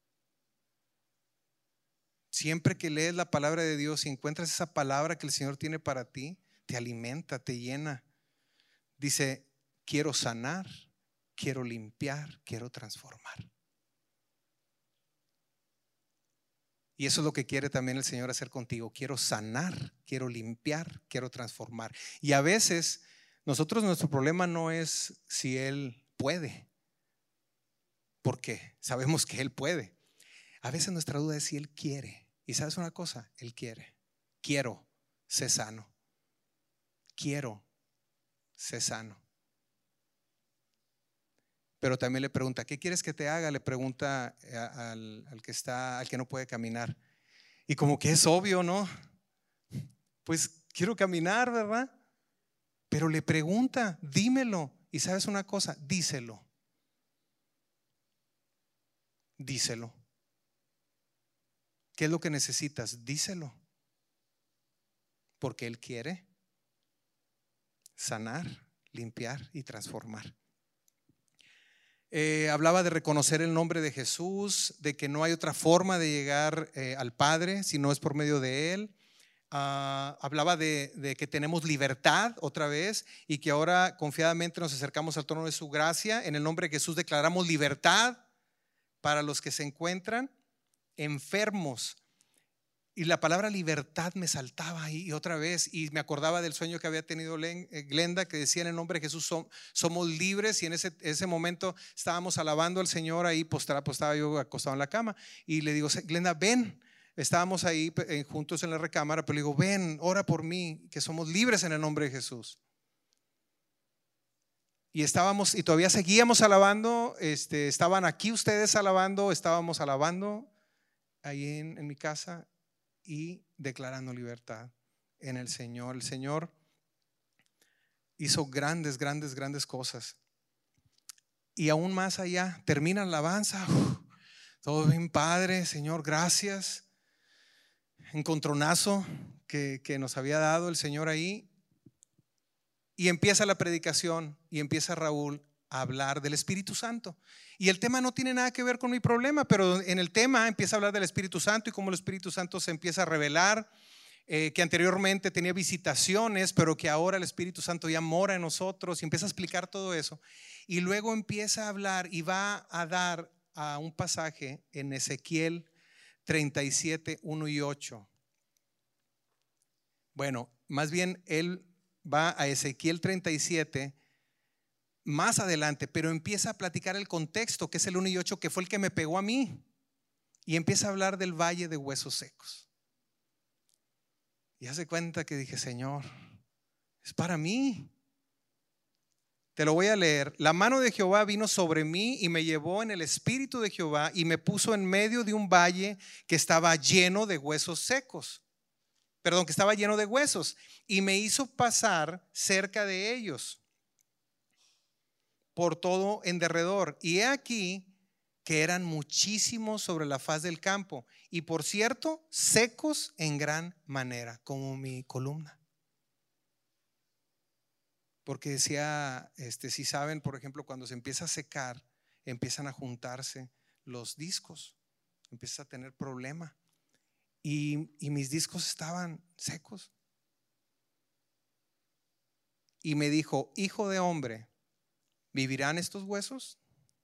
Siempre que lees la palabra de Dios y encuentras esa palabra que el Señor tiene para ti, te alimenta, te llena. Dice: quiero sanar, quiero limpiar, quiero transformar. Y eso es lo que quiere también el Señor hacer contigo. Quiero sanar, quiero limpiar, quiero transformar. Y a veces nosotros, nuestro problema no es si Él puede, porque sabemos que Él puede. A veces nuestra duda es si Él quiere. Y sabes una cosa, Él quiere. Quiero, sé sano. Quiero, sé sano. Pero también le pregunta: ¿qué quieres que te haga? Le pregunta al, al que está, al que no puede caminar. Y como que es obvio, ¿no? Pues quiero caminar, ¿verdad? Pero le pregunta: dímelo. Y sabes una cosa, díselo. Díselo. ¿Qué es lo que necesitas? Díselo. Porque Él quiere sanar, limpiar y transformar. Eh, hablaba de reconocer el nombre de Jesús, de que no hay otra forma de llegar eh, al Padre si no es por medio de Él. Uh, hablaba de, de que tenemos libertad otra vez y que ahora confiadamente nos acercamos al trono de su gracia. En el nombre de Jesús declaramos libertad para los que se encuentran enfermos. Y la palabra libertad me saltaba ahí otra vez, y me acordaba del sueño que había tenido Glenda, que decía: en el nombre de Jesús somos libres. Y en ese, ese momento estábamos alabando al Señor ahí postrado, pues estaba yo acostado en la cama y le digo: Glenda, ven. Estábamos ahí juntos en la recámara, pero le digo: ven, ora por mí, que somos libres en el nombre de Jesús. Y estábamos, y todavía seguíamos alabando. Este, estaban aquí ustedes alabando, estábamos alabando ahí en, en mi casa y declarando libertad en el Señor. El Señor hizo grandes, grandes, grandes cosas. Y aún más allá, termina la alabanza. Uf, todo bien padre, Señor, gracias. Encontronazo que, que nos había dado el Señor ahí. Y empieza la predicación y empieza Raúl a hablar del Espíritu Santo. Y el tema no tiene nada que ver con mi problema, pero en el tema empieza a hablar del Espíritu Santo y cómo el Espíritu Santo se empieza a revelar, eh, que anteriormente tenía visitaciones, pero que ahora el Espíritu Santo ya mora en nosotros, y empieza a explicar todo eso. Y luego empieza a hablar y va a dar a un pasaje en Ezequiel treinta y siete, uno y ocho. Bueno, más bien él va a Ezequiel treinta y siete más adelante, pero empieza a platicar el contexto, que es el uno y ocho, que fue el que me pegó a mí, y empieza a hablar del valle de huesos secos. Y hace cuenta que dije, Señor, es para mí. Te lo voy a leer. La mano de Jehová vino sobre mí y me llevó en el espíritu de Jehová y me puso en medio de un valle que estaba lleno de huesos secos. Perdón, que estaba lleno de huesos, y me hizo pasar cerca de ellos por todo en derredor. Y he aquí que eran muchísimos sobre la faz del campo, y por cierto, secos en gran manera, como mi columna. Porque decía, este, si saben, por ejemplo, cuando se empieza a secar, empiezan a juntarse los discos, empieza a tener problema. Y, y mis discos estaban secos. Y me dijo, hijo de hombre, ¿vivirán estos huesos?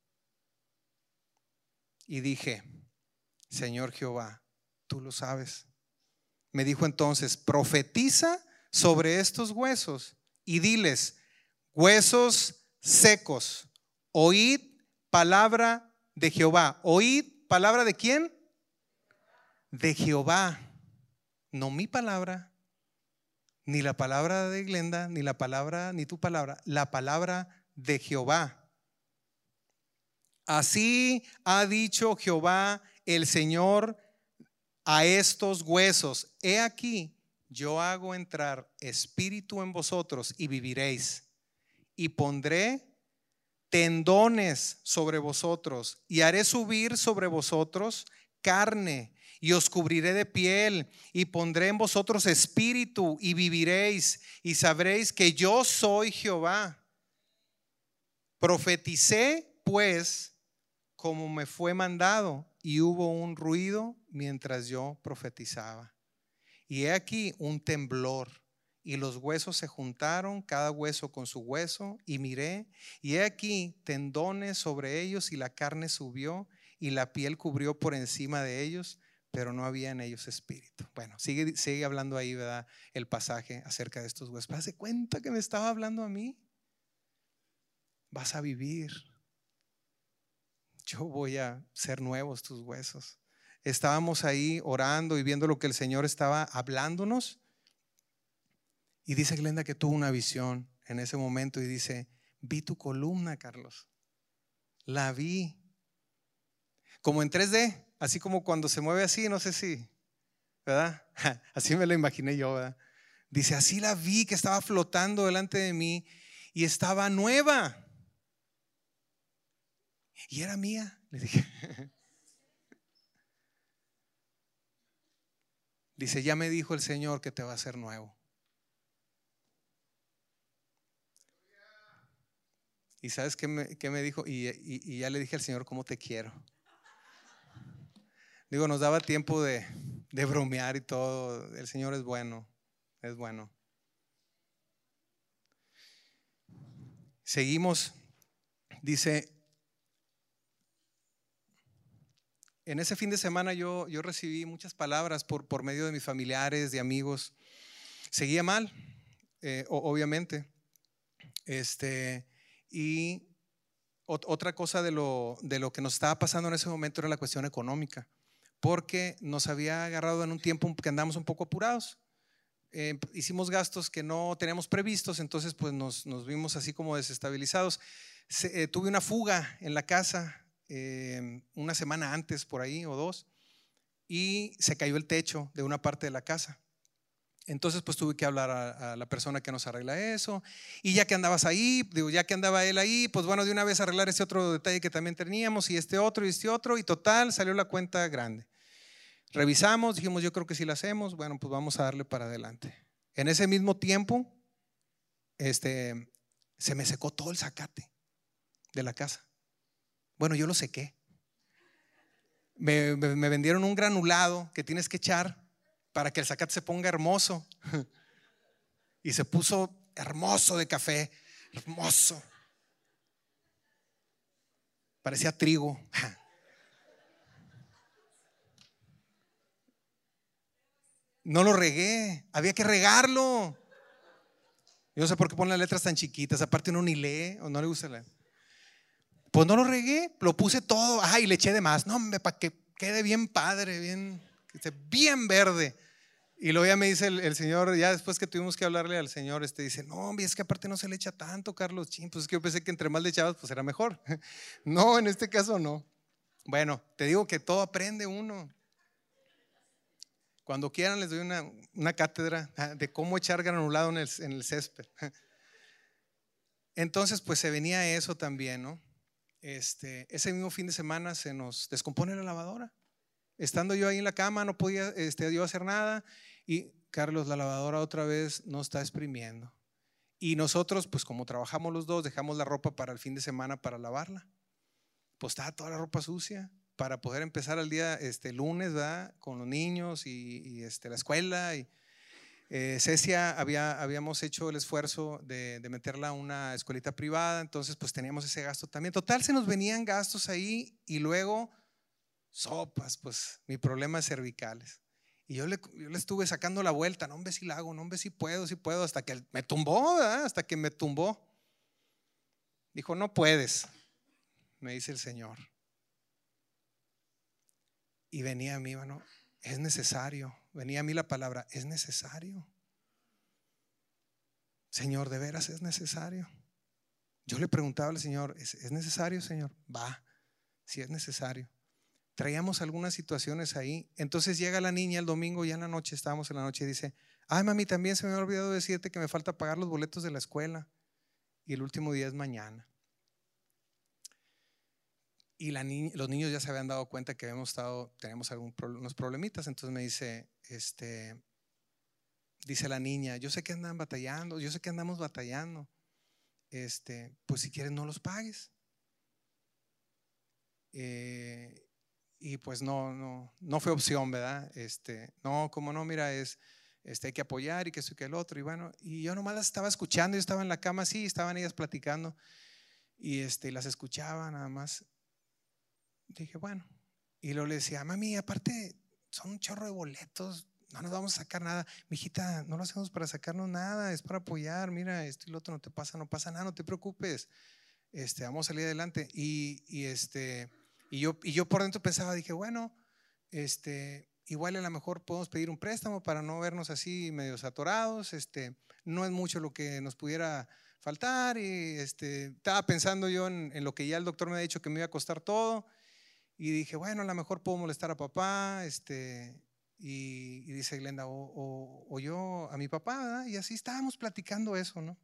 Y dije, Señor Jehová, tú lo sabes. Me dijo entonces, profetiza sobre estos huesos y diles, huesos secos, oíd palabra de Jehová. ¿Oíd palabra de quién? De Jehová. No mi palabra, ni la palabra de Glenda, ni la palabra, ni tu palabra, la palabra de Jehová. Así ha dicho Jehová el Señor a estos huesos: he aquí, yo hago entrar espíritu en vosotros y viviréis, y pondré tendones sobre vosotros, y haré subir sobre vosotros carne, y os cubriré de piel, y pondré en vosotros espíritu, y viviréis, y sabréis que yo soy Jehová. Profeticé pues como me fue mandado, y hubo un ruido mientras yo profetizaba. Y he aquí un temblor, y los huesos se juntaron, cada hueso con su hueso, y miré, y he aquí tendones sobre ellos, y la carne subió, y la piel cubrió por encima de ellos, pero no había en ellos espíritu. Bueno, sigue, sigue hablando ahí, ¿verdad? El pasaje acerca de estos huesos. ¿Haz de cuenta que me estaba hablando a mí? Vas a vivir. Yo voy a ser nuevos tus huesos. Estábamos ahí orando y viendo lo que el Señor estaba hablándonos. Y dice Glenda que tuvo una visión en ese momento y dice, vi tu columna, Carlos. La vi. Como en tres D, así como cuando se mueve así, no sé si, ¿verdad? Así me lo imaginé yo, ¿verdad? Dice, así la vi, que estaba flotando delante de mí y estaba nueva. Y era mía, le dije. Dice, ya me dijo el Señor que te va a hacer nuevo. ¿Y sabes qué me, qué me dijo? Y, y, y ya le dije al Señor cómo te quiero. Digo, nos daba tiempo de, de bromear y todo. El Señor es bueno, es bueno. Seguimos. Dice, en ese fin de semana yo, yo recibí muchas palabras por, por medio de mis familiares, de amigos. Seguía mal, eh, obviamente. Este, y ot- otra cosa de lo, de lo que nos estaba pasando en ese momento era la cuestión económica, porque nos había agarrado en un tiempo que andamos un poco apurados. Eh, hicimos gastos que no teníamos previstos, entonces pues nos, nos vimos así como desestabilizados. Se, eh, tuve una fuga en la casa eh, una semana antes, por ahí o dos, y se cayó el techo de una parte de la casa. Entonces pues tuve que hablar a, a la persona que nos arregla eso, y ya que andabas ahí, digo, ya que andaba él ahí, pues bueno, de una vez arreglar ese otro detalle que también teníamos, y este otro y este otro, y total salió la cuenta grande. Revisamos, dijimos, yo creo que sí la hacemos, bueno, pues vamos a darle para adelante. En ese mismo tiempo este, se me secó todo el zacate de la casa. Bueno, yo lo sequé. Me, me, me vendieron un granulado que tienes que echar para que el zacate se ponga hermoso. Y se puso hermoso de café, hermoso. Parecía trigo. No lo regué, había que regarlo. Yo no sé por qué ponen las letras tan chiquitas, aparte uno ni lee o no le gusta leer. Pues no lo regué, lo puse todo, ajá, y le eché de más. No, hombre, para que quede bien padre, bien, que esté bien verde. Y luego ya me dice el, el señor, ya después que tuvimos que hablarle al señor, este dice, no, hombre, es que aparte no se le echa tanto, Carlos. Chin, pues es que yo pensé que entre más le echabas, pues era mejor. No, en este caso no. Bueno, te digo que todo aprende uno. Cuando quieran les doy una, una cátedra de cómo echar granulado en el, en el césped. Entonces, pues se venía eso también, ¿no? Este, ese mismo fin de semana se nos descompone la lavadora. Estando yo ahí en la cama, no podía este, yo hacer nada. Y Carlos, la lavadora otra vez no está exprimiendo. Y nosotros, pues como trabajamos los dos, dejamos la ropa para el fin de semana para lavarla. Pues estaba toda la ropa sucia para poder empezar el día este, lunes, ¿verdad? Con los niños y, y este, la escuela. Y, eh, Cecia había, habíamos hecho el esfuerzo de, de meterla a una escuelita privada, entonces pues teníamos ese gasto también. Total, se nos venían gastos ahí y luego sopas, pues mi problema es cervicales. Y yo le, yo le estuve sacando la vuelta, no hombre si la hago, no hombre si puedo, si puedo, hasta que me tumbó, ¿verdad? Hasta que me tumbó. Dijo, no puedes, me dice el Señor. Y venía a mí, bueno, es necesario. Venía a mí la palabra, es necesario. Señor, de veras es necesario. Yo le preguntaba al Señor, ¿es, es necesario, Señor? Va, si es necesario. Traíamos algunas situaciones ahí. Entonces llega la niña el domingo, ya en la noche, estábamos en la noche, y dice, ay mami, también se me ha olvidado decirte que me falta pagar los boletos de la escuela y el último día es mañana. Y la niña, los niños ya se habían dado cuenta que habíamos estado, teníamos algunos unos problemitas. Entonces me dice, este, dice la niña, yo sé que andan batallando, yo sé que andamos batallando, este, pues si quieres no los pagues. Eh, y pues no, no, no fue opción, ¿verdad? Este, no, como no, mira, es, este, hay que apoyar y que esto y que el otro. Y bueno, y yo nomás las estaba escuchando, yo estaba en la cama así, estaban ellas platicando y este, las escuchaba nada más. Dije, bueno, y luego le decía, mami, aparte son un chorro de boletos, no nos vamos a sacar nada. Mijita, no lo hacemos para sacarnos nada, es para apoyar. Mira, esto y lo otro no te pasa, no pasa nada, no te preocupes. Este, vamos a salir adelante. Y, y este, y yo, y yo por dentro pensaba, dije, bueno, este, igual a lo mejor podemos pedir un préstamo para no vernos así medios atorados. Este, no es mucho lo que nos pudiera faltar. Y este, estaba pensando yo en, en lo que ya el doctor me ha dicho que me iba a costar todo. Y dije, bueno, a lo mejor puedo molestar a papá, este, y, y dice Glenda, o, o, o yo a mi papá, ¿verdad? Y así estábamos platicando eso, ¿no?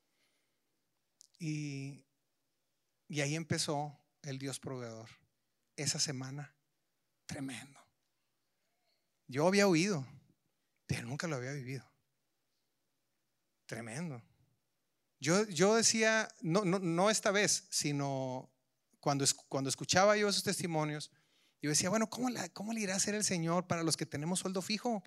Y, y ahí empezó el Dios proveedor. Esa semana, tremendo. Yo había oído, pero nunca lo había vivido. Tremendo. Yo, yo decía, no, no, no esta vez, sino cuando, cuando escuchaba yo esos testimonios, yo decía, bueno, ¿cómo, la, ¿cómo le irá a hacer el Señor para los que tenemos sueldo fijo?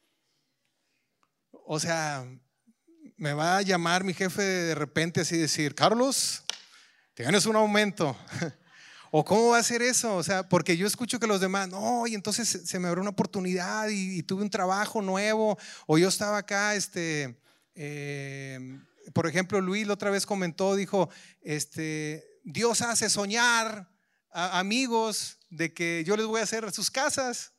O sea, me va a llamar mi jefe de repente así decir, Carlos, tienes un aumento. ¿O cómo va a ser eso? O sea, porque yo escucho que los demás, no, y entonces se me abrió una oportunidad y, y tuve un trabajo nuevo, o yo estaba acá, este, eh, por ejemplo, Luis la otra vez comentó, dijo, este, Dios hace soñar a amigos de que yo les voy a hacer sus casas.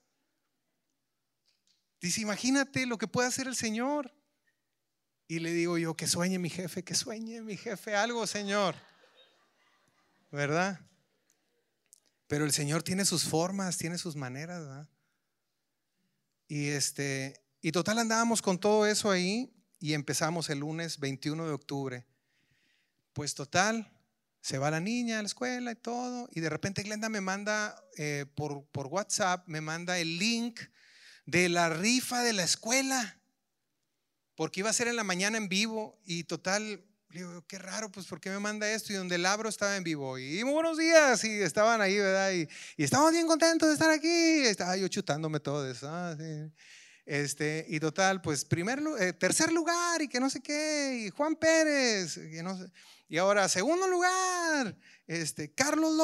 Dice, imagínate lo que puede hacer el Señor. Y le digo yo, que sueñe mi jefe, que sueñe mi jefe algo, Señor, ¿verdad? Pero el Señor tiene sus formas, tiene sus maneras, ¿verdad? Y este, y total andábamos con todo eso ahí y empezamos el lunes veintiuno de octubre. Pues total, se va la niña a la escuela y todo, y de repente Glenda me manda eh, por, por WhatsApp, me manda el link de la rifa de la escuela, porque iba a ser en la mañana en vivo. Y total, le digo, qué raro, pues ¿por qué me manda esto? Y donde el Abro estaba en vivo, y muy buenos días, y estaban ahí, ¿verdad? Y, y estamos bien contentos de estar aquí. Estaba yo chutándome todo eso, ah, sí. Este, y total, pues primer, eh, tercer lugar y que no sé qué, y Juan Pérez, y, no sé, y ahora segundo lugar, este, Carlos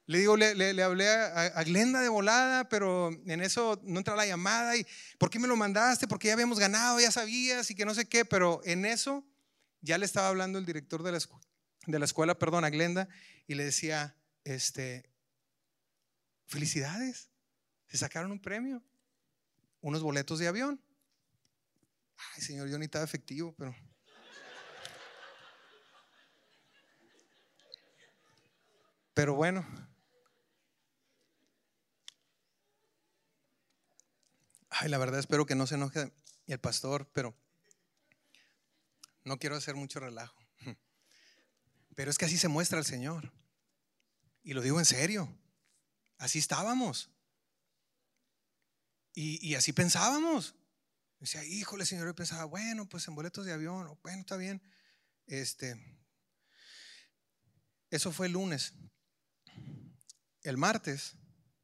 Le digo, le, le, le hablé a, a Glenda de volada, pero en eso no entra la llamada. ¿Y por qué me lo mandaste? Porque ya habíamos ganado, ya sabías y que no sé qué. Pero en eso ya le estaba hablando el director de la, escu de la escuela, perdón, a Glenda, y le decía, este, felicidades, se sacaron un premio, unos boletos de avión. Ay, señor, yo ni estaba efectivo, pero... Pero bueno. Ay, la verdad espero que no se enoje el pastor, pero no quiero hacer mucho relajo. Pero es que así se muestra el Señor. Y lo digo en serio. Así estábamos. Y, y así pensábamos. Decía, híjole, Señor, yo pensaba, bueno, pues en boletos de avión, bueno, está bien. Este, eso fue el lunes. El martes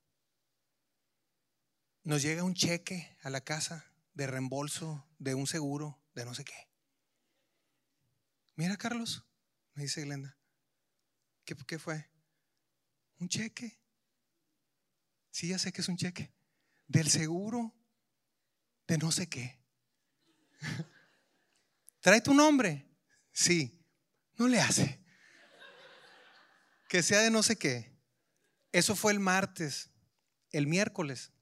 nos llega un cheque a la casa de reembolso de un seguro de no sé qué. Mira, Carlos, me dice Glenda, ¿qué, qué fue? Un cheque. Sí, ya sé que es un cheque del seguro de no sé qué. ¿Trae tu nombre? Sí. No le hace. Que sea de no sé qué. Eso fue el martes. El miércoles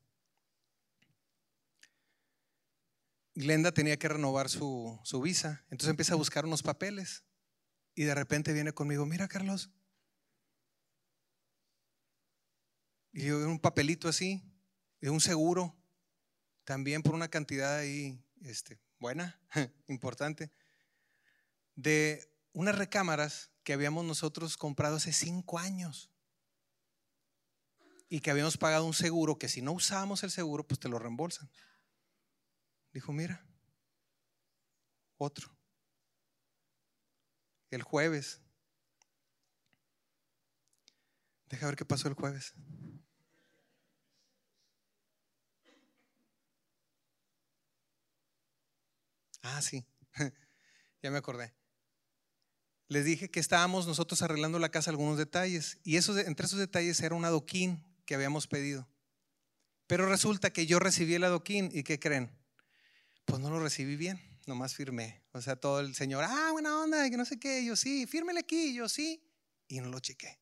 Glenda tenía que renovar su, su visa. Entonces empieza a buscar unos papeles. Y de repente viene conmigo, mira, Carlos. Y yo un papelito así, de un seguro, también por una cantidad ahí este, buena, importante, de unas recámaras que habíamos nosotros comprado hace cinco años y que habíamos pagado un seguro que si no usábamos el seguro pues te lo reembolsan. Dijo, mira, otro. El jueves, deja ver qué pasó el jueves. Ah, sí, ya me acordé. Les dije que estábamos nosotros arreglando la casa algunos detalles y esos, entre esos detalles era un adoquín que habíamos pedido. Pero resulta que yo recibí el adoquín y ¿qué creen? Pues no lo recibí bien, nomás firmé. O sea, todo el señor, ah, buena onda, que no sé qué, yo sí, fírmele aquí, yo sí, y no lo chequé.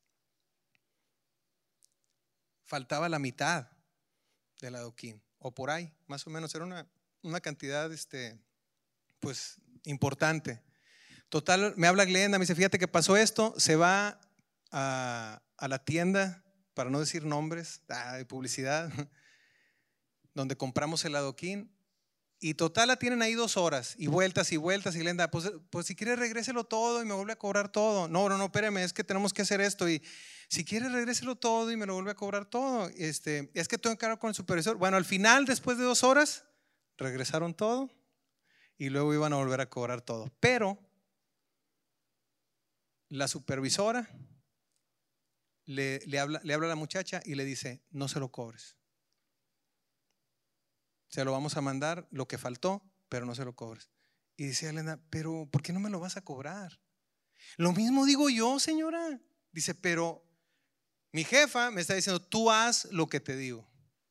Faltaba la mitad del adoquín, o por ahí, más o menos, era una, una cantidad, este, pues, importante. Total, me habla Glenda, me dice, fíjate que pasó esto, se va a, a la tienda, para no decir nombres, ah, de publicidad, donde compramos el adoquín. Y total la tienen ahí dos horas y vueltas y vueltas y Glenda, pues, pues si quieres regréselo todo y me vuelve a cobrar todo. No, no, no, espérame, es que tenemos que hacer esto y si quieres regréselo todo y me lo vuelve a cobrar todo. Este, es que tengo que hablar con el supervisor. Bueno, al final, después de dos horas, regresaron todo y luego iban a volver a cobrar todo. Pero la supervisora le, le, habla, le habla a la muchacha y le dice, no se lo cobres. Se lo vamos a mandar, lo que faltó, pero no se lo cobres. Y dice Elena, pero ¿por qué no me lo vas a cobrar? Lo mismo digo yo, señora. Dice, pero mi jefa me está diciendo, tú haz lo que te digo.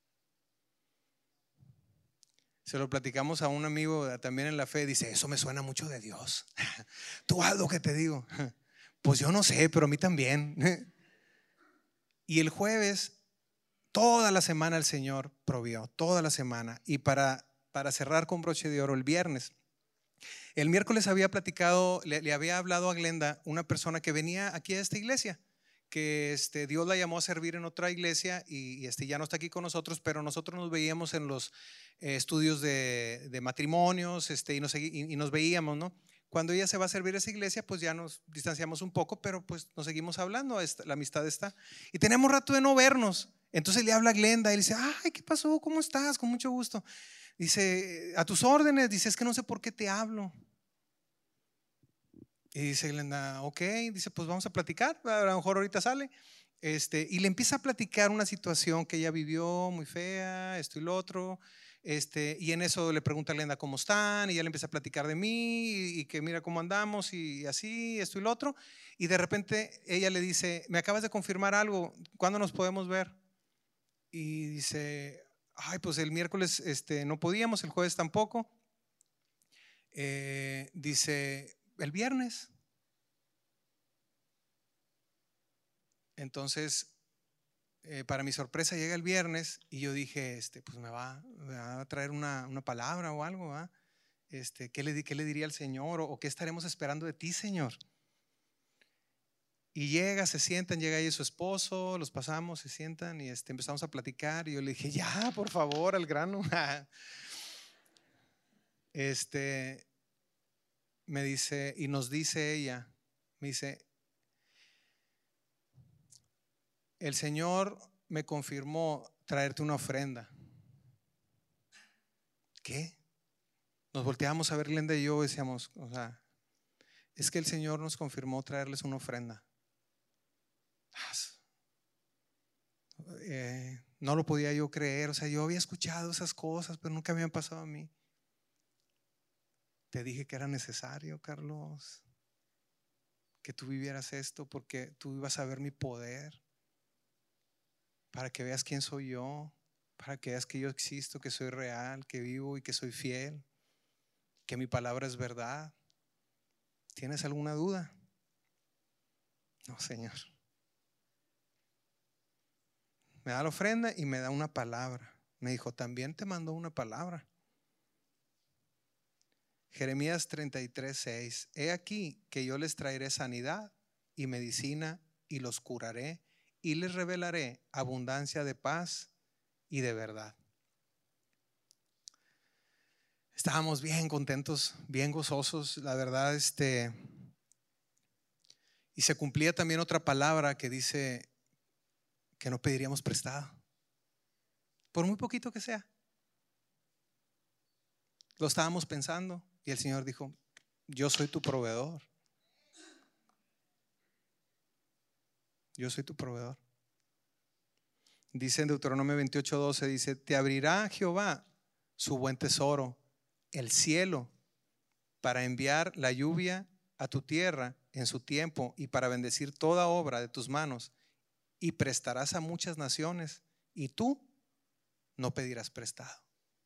Se lo platicamos a un amigo también en la fe. Dice, eso me suena mucho de Dios. Tú haz lo que te digo. Pues yo no sé, pero a mí también. Y el jueves, toda la semana el Señor provió, toda la semana. Y para, para cerrar con broche de oro, el viernes, el miércoles había platicado, le, le había hablado a Glenda, una persona que venía aquí a esta iglesia, que este, Dios la llamó a servir en otra iglesia y, y este, ya no está aquí con nosotros, pero nosotros nos veíamos en los eh, estudios de, de matrimonios este, y, nos, y, y nos veíamos, ¿no? Cuando ella se va a servir a esa iglesia, pues ya nos distanciamos un poco, pero pues nos seguimos hablando, la amistad está. Y tenemos rato de no vernos. Entonces le habla a Glenda y le dice, ay, ¿qué pasó? ¿Cómo estás? Con mucho gusto. Dice, a tus órdenes. Dice, es que no sé por qué te hablo. Y dice Glenda, ok. Dice, pues vamos a platicar. A lo mejor ahorita sale. Este, y le empieza a platicar una situación que ella vivió muy fea, esto y lo otro. Este, y en eso le pregunta a Glenda cómo están, y ella le empieza a platicar de mí y, y que mira cómo andamos y así, esto y lo otro. Y de repente ella le dice, me acabas de confirmar algo, ¿cuándo nos podemos ver? Y dice, ay, pues el miércoles este, no podíamos, el jueves tampoco. Eh, dice, el viernes. Entonces, eh, para mi sorpresa llega el viernes y yo dije, este, pues me va, me va a traer una, una palabra o algo, ¿va? Este, ¿qué le, qué le diría al Señor? ¿O, o qué estaremos esperando de ti, Señor? Y llega, se sientan, llega ahí su esposo, los pasamos, se sientan y este, empezamos a platicar. Y yo le dije, ya, por favor, al grano. Este, me dice, y nos dice ella, me dice, el Señor me confirmó traerte una ofrenda. ¿Qué? Nos volteamos a ver Glenda y yo y decíamos, o sea, es que el Señor nos confirmó traerles una ofrenda. Eh, no lo podía yo creer, o sea, yo había escuchado esas cosas, pero nunca me habían pasado a mí. Te dije que era necesario, Carlos, que tú vivieras esto porque tú ibas a ver mi poder, para que veas quién soy yo, para que veas que yo existo, que soy real, que vivo y que soy fiel, que mi palabra es verdad. ¿Tienes alguna duda? No, Señor. Me da la ofrenda y me da una palabra. Me dijo, también te mandó una palabra. Jeremías treinta y tres, seis. He aquí que yo les traeré sanidad y medicina y los curaré y les revelaré abundancia de paz y de verdad. Estábamos bien contentos, bien gozosos, la verdad, este, y se cumplía también otra palabra que dice que no pediríamos prestado, por muy poquito que sea. Lo estábamos pensando y el Señor dijo, yo soy tu proveedor. Yo soy tu proveedor. Dice en Deuteronomio veintiocho, doce, dice, te abrirá Jehová su buen tesoro, el cielo, para enviar la lluvia a tu tierra en su tiempo y para bendecir toda obra de tus manos, y prestarás a muchas naciones y tú no pedirás prestado.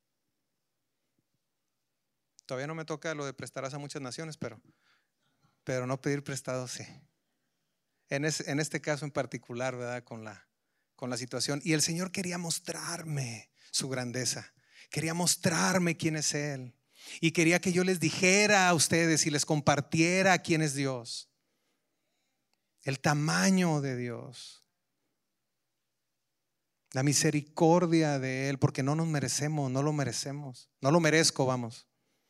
Todavía no me toca lo de prestarás a muchas naciones, pero, pero no pedir prestado sí. En, es, en este caso en particular, ¿verdad? Con la, con la situación. Y el Señor quería mostrarme su grandeza, quería mostrarme quién es Él. Y quería que yo les dijera a ustedes y les compartiera quién es Dios, el tamaño de Dios, la misericordia de Él, porque no nos merecemos, no lo merecemos, no lo merezco, vamos.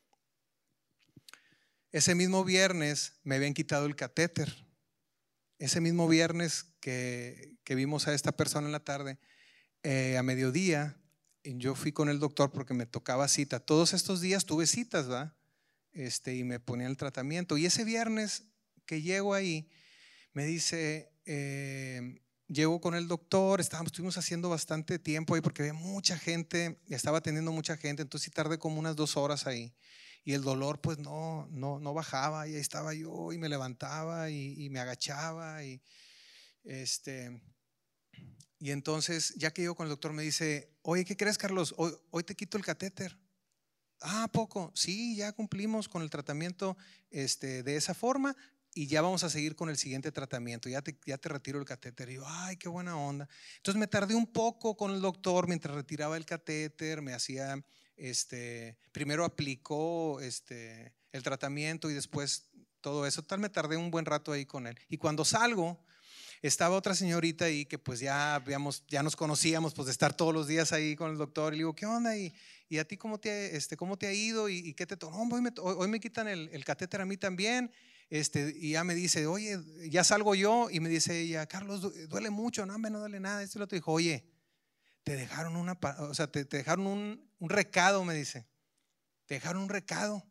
Ese mismo viernes me habían quitado el catéter. Ese mismo viernes que, que vimos a esta persona en la tarde, eh, a mediodía, yo fui con el doctor porque me tocaba cita. Todos estos días tuve citas, ¿verdad? Este, y me ponían el tratamiento. Y ese viernes que llego ahí, me dice, eh, llego con el doctor, estábamos, estuvimos haciendo bastante tiempo ahí porque había mucha gente, estaba atendiendo mucha gente, entonces sí tardé como unas dos horas ahí. Y el dolor pues no, no, no bajaba, y ahí estaba yo y me levantaba y, y me agachaba y este... Y entonces, ya que yo con el doctor, me dice, oye, ¿qué crees, Carlos? Hoy, hoy te quito el catéter. Ah, ¿a poco? Sí, ya cumplimos con el tratamiento este, de esa forma y ya vamos a seguir con el siguiente tratamiento. Ya te, ya te retiro el catéter. Y yo, ay, qué buena onda. Entonces me tardé un poco con el doctor mientras retiraba el catéter. Me hacía, este, primero aplicó este, el tratamiento y después todo eso. Tal, me tardé un buen rato ahí con él. Y cuando salgo, estaba otra señorita ahí que pues ya habíamos, ya nos conocíamos pues de estar todos los días ahí con el doctor. Y le digo, ¿qué onda? Y, y a ti cómo te, este, cómo te ha ido y, y qué te tocó. No, hoy, me, hoy me quitan el, el catéter a mí también. Este, y ya me dice, oye, ya salgo yo. Y me dice ella, Carlos, duele mucho. No, hombre, no duele nada. Este lo te dijo, oye, te dejaron una, o sea, te, te dejaron un, un recado, me dice. Te dejaron un recado.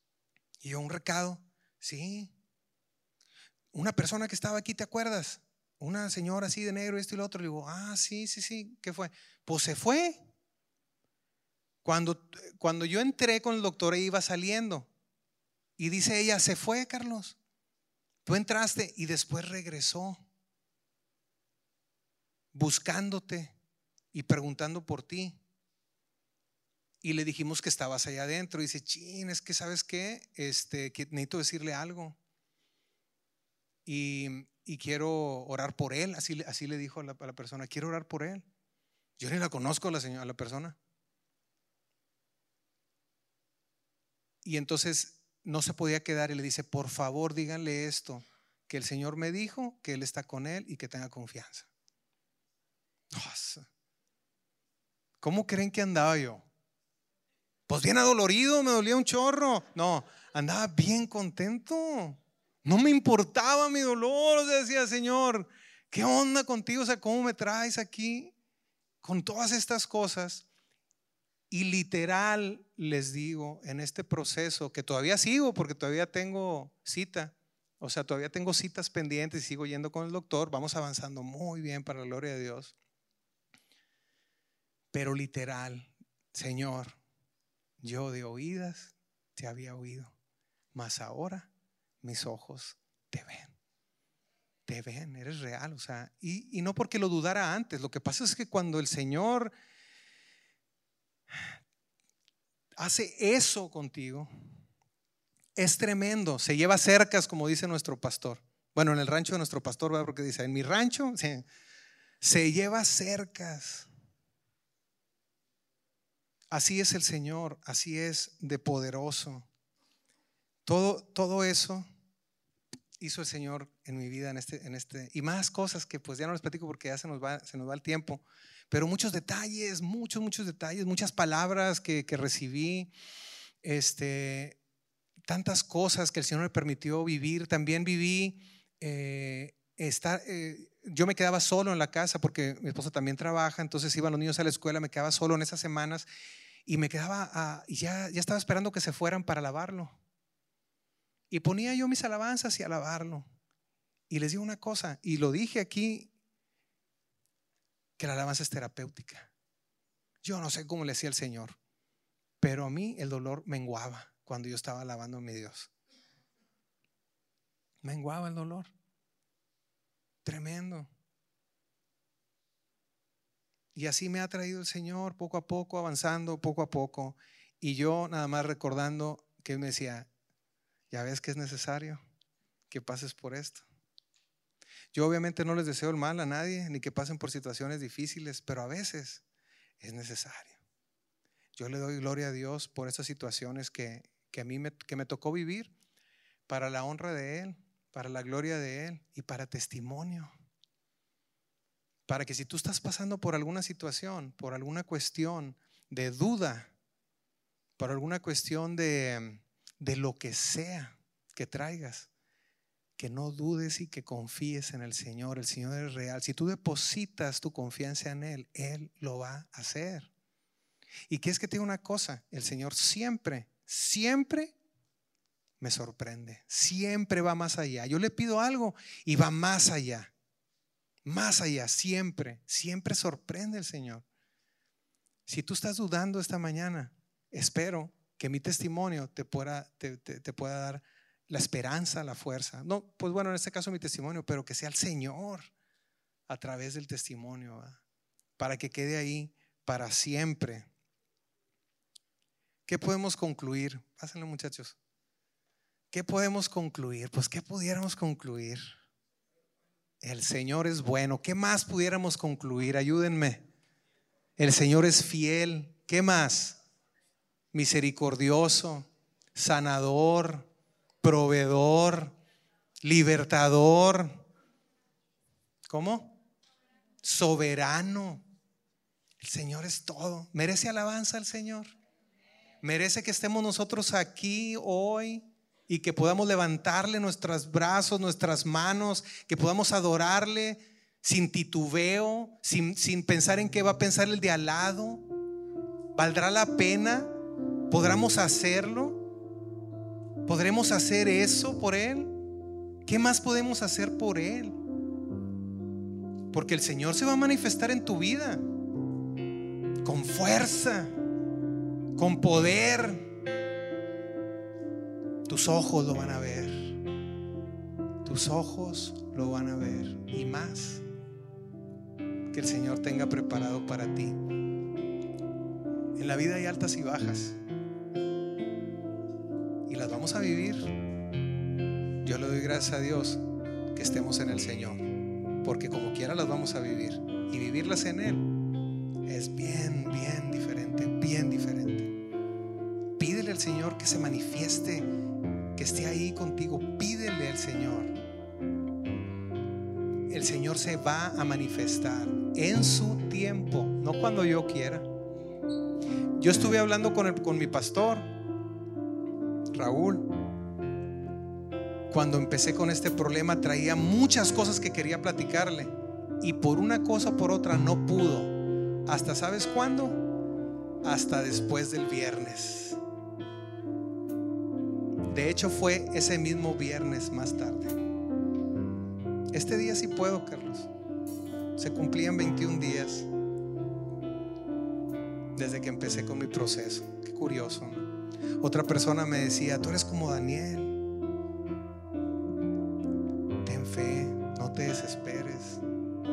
Y yo, un recado, sí. Una persona que estaba aquí, ¿te acuerdas? una señora así de negro, esto y lo otro. Le digo, ah, sí, sí, sí, ¿qué fue? Pues se fue. Cuando, cuando yo entré con el doctor, ella iba saliendo. Y dice ella, se fue, Carlos. Tú entraste y después regresó, buscándote y preguntando por ti. Y le dijimos que estabas allá adentro. Y dice, chin, es que ¿sabes qué? Este, que necesito decirle algo. Y, y quiero orar por él. Así, así le dijo a la, a la persona, quiero orar por él. Yo ni la conozco a la, señora, a la persona. Y entonces no se podía quedar y le dice, por favor díganle esto, que el Señor me dijo que Él está con él y que tenga confianza. ¿Cómo creen que andaba yo? Pues bien adolorido, me dolía un chorro. No, andaba bien contento. No me importaba mi dolor. O sea, decía, Señor, ¿qué onda contigo? O sea, ¿cómo me traes aquí con todas estas cosas? Y literal les digo, en este proceso que todavía sigo, porque todavía tengo cita, o sea, todavía tengo citas pendientes y sigo yendo con el doctor, vamos avanzando muy bien para la gloria de Dios. Pero literal, Señor, yo de oídas te había oído, mas ahora mis ojos te ven. Te ven, eres real, o sea, y, y no porque lo dudara antes. Lo que pasa es que cuando el Señor hace eso contigo, es tremendo. Se lleva cercas, como dice nuestro pastor. Bueno, en el rancho de nuestro pastor, ¿verdad? Porque dice, en mi rancho sí, se lleva cercas. Así es el Señor, así es de poderoso. Todo, todo eso hizo el Señor en mi vida, en este, en este, y más cosas que pues ya no les platico porque ya se nos va, se nos va el tiempo. Pero muchos detalles, muchos, muchos detalles, muchas palabras que, que recibí, este, tantas cosas que el Señor me permitió vivir. También viví eh, estar, eh, yo me quedaba solo en la casa porque mi esposa también trabaja, entonces iban los niños a la escuela, me quedaba solo en esas semanas y me quedaba, a, y ya, ya estaba esperando que se fueran para alabarlo. Y ponía yo mis alabanzas y alabarlo. Y les digo una cosa, y lo dije aquí, que la alabanza es terapéutica. Yo no sé cómo le hacía el Señor, pero a mí el dolor menguaba cuando yo estaba alabando a mi Dios. Menguaba el dolor. Tremendo. Y así me ha traído el Señor poco a poco, avanzando poco a poco. Y yo nada más recordando que Él me decía, ya ves que es necesario que pases por esto. Yo obviamente no les deseo el mal a nadie, ni que pasen por situaciones difíciles, pero a veces es necesario. Yo le doy gloria a Dios por esas situaciones que, que a mí me, que me tocó vivir, para la honra de Él, para la gloria de Él y para testimonio. Para que si tú estás pasando por alguna situación, por alguna cuestión de duda, por alguna cuestión de, de lo que sea que traigas, que no dudes y que confíes en el Señor. El Señor es real. Si tú depositas tu confianza en Él, Él lo va a hacer. Y que es que te digo una cosa, el Señor siempre, siempre me sorprende. Siempre va más allá. Yo le pido algo y va más allá. Más allá, siempre, siempre sorprende el Señor. Si tú estás dudando esta mañana, espero que mi testimonio te pueda, te, te, te pueda dar la esperanza, la fuerza. No, pues bueno, en este caso mi testimonio, pero que sea el Señor a través del testimonio, ¿verdad? Para que quede ahí para siempre. ¿Qué podemos concluir? Pásenle, muchachos. ¿Qué podemos concluir? Pues ¿qué pudiéramos concluir? El Señor es bueno. ¿Qué más pudiéramos concluir? Ayúdenme. El Señor es fiel. ¿Qué más? Misericordioso, sanador, proveedor, libertador. ¿Cómo? Soberano. El Señor es todo. ¿Merece alabanza al Señor? ¿Merece que estemos nosotros aquí hoy y que podamos levantarle nuestros brazos, nuestras manos, que podamos adorarle sin titubeo, sin, sin pensar en qué va a pensar el de al lado? ¿Valdrá la pena? ¿Podremos hacerlo? ¿Podremos hacer eso por Él? ¿Qué más podemos hacer por Él? Porque el Señor se va a manifestar en tu vida con fuerza, con poder. Tus ojos lo van a ver. Tus ojos lo van a ver. Y más que el Señor tenga preparado para ti. En la vida hay altas y bajas, y las vamos a vivir. Yo le doy gracias a Dios que estemos en el Señor, porque como quiera las vamos a vivir, y vivirlas en Él es bien, bien diferente, bien diferente. Pídele al Señor que se manifieste, que esté ahí contigo. Pídele al Señor. El Señor se va a manifestar en su tiempo, no cuando yo quiera. Yo estuve hablando con, el, con mi pastor Raúl. Cuando empecé con este problema, traía muchas cosas que quería platicarle, y por una cosa o por otra no pudo. ¿Hasta sabes cuándo? Hasta después del viernes. De hecho fue ese mismo viernes más tarde. Este día sí puedo, Carlos. Se cumplían veintiún días desde que empecé con mi proceso. Qué curioso, ¿no? Otra persona me decía: tú eres como Daniel. Ten fe, no te desesperes.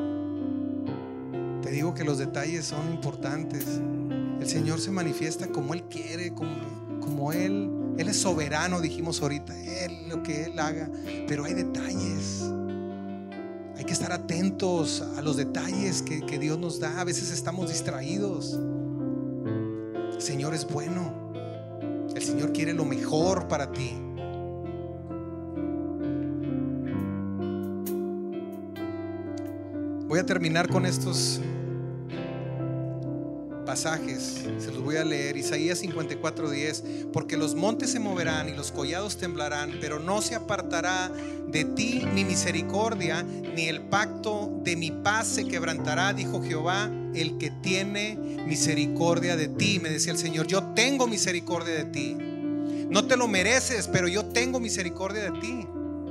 Te digo que los detalles son importantes. El Señor se manifiesta como Él quiere, como, como Él. Él es soberano, dijimos ahorita. Él, lo que Él haga. Pero hay detalles. Hay que estar atentos a los detalles que, que Dios nos da. A veces estamos distraídos. El Señor es bueno. El Señor quiere lo mejor para ti. Voy a terminar con estos pasajes, se los voy a leer. Isaías cincuenta y cuatro diez. Porque los montes se moverán y los collados temblarán, pero no se apartará de ti mi misericordia, ni el pacto de mi paz se quebrantará, dijo Jehová, el que tiene misericordia de ti. Me decía el Señor: yo tengo misericordia de ti. No te lo mereces, pero yo tengo misericordia de ti.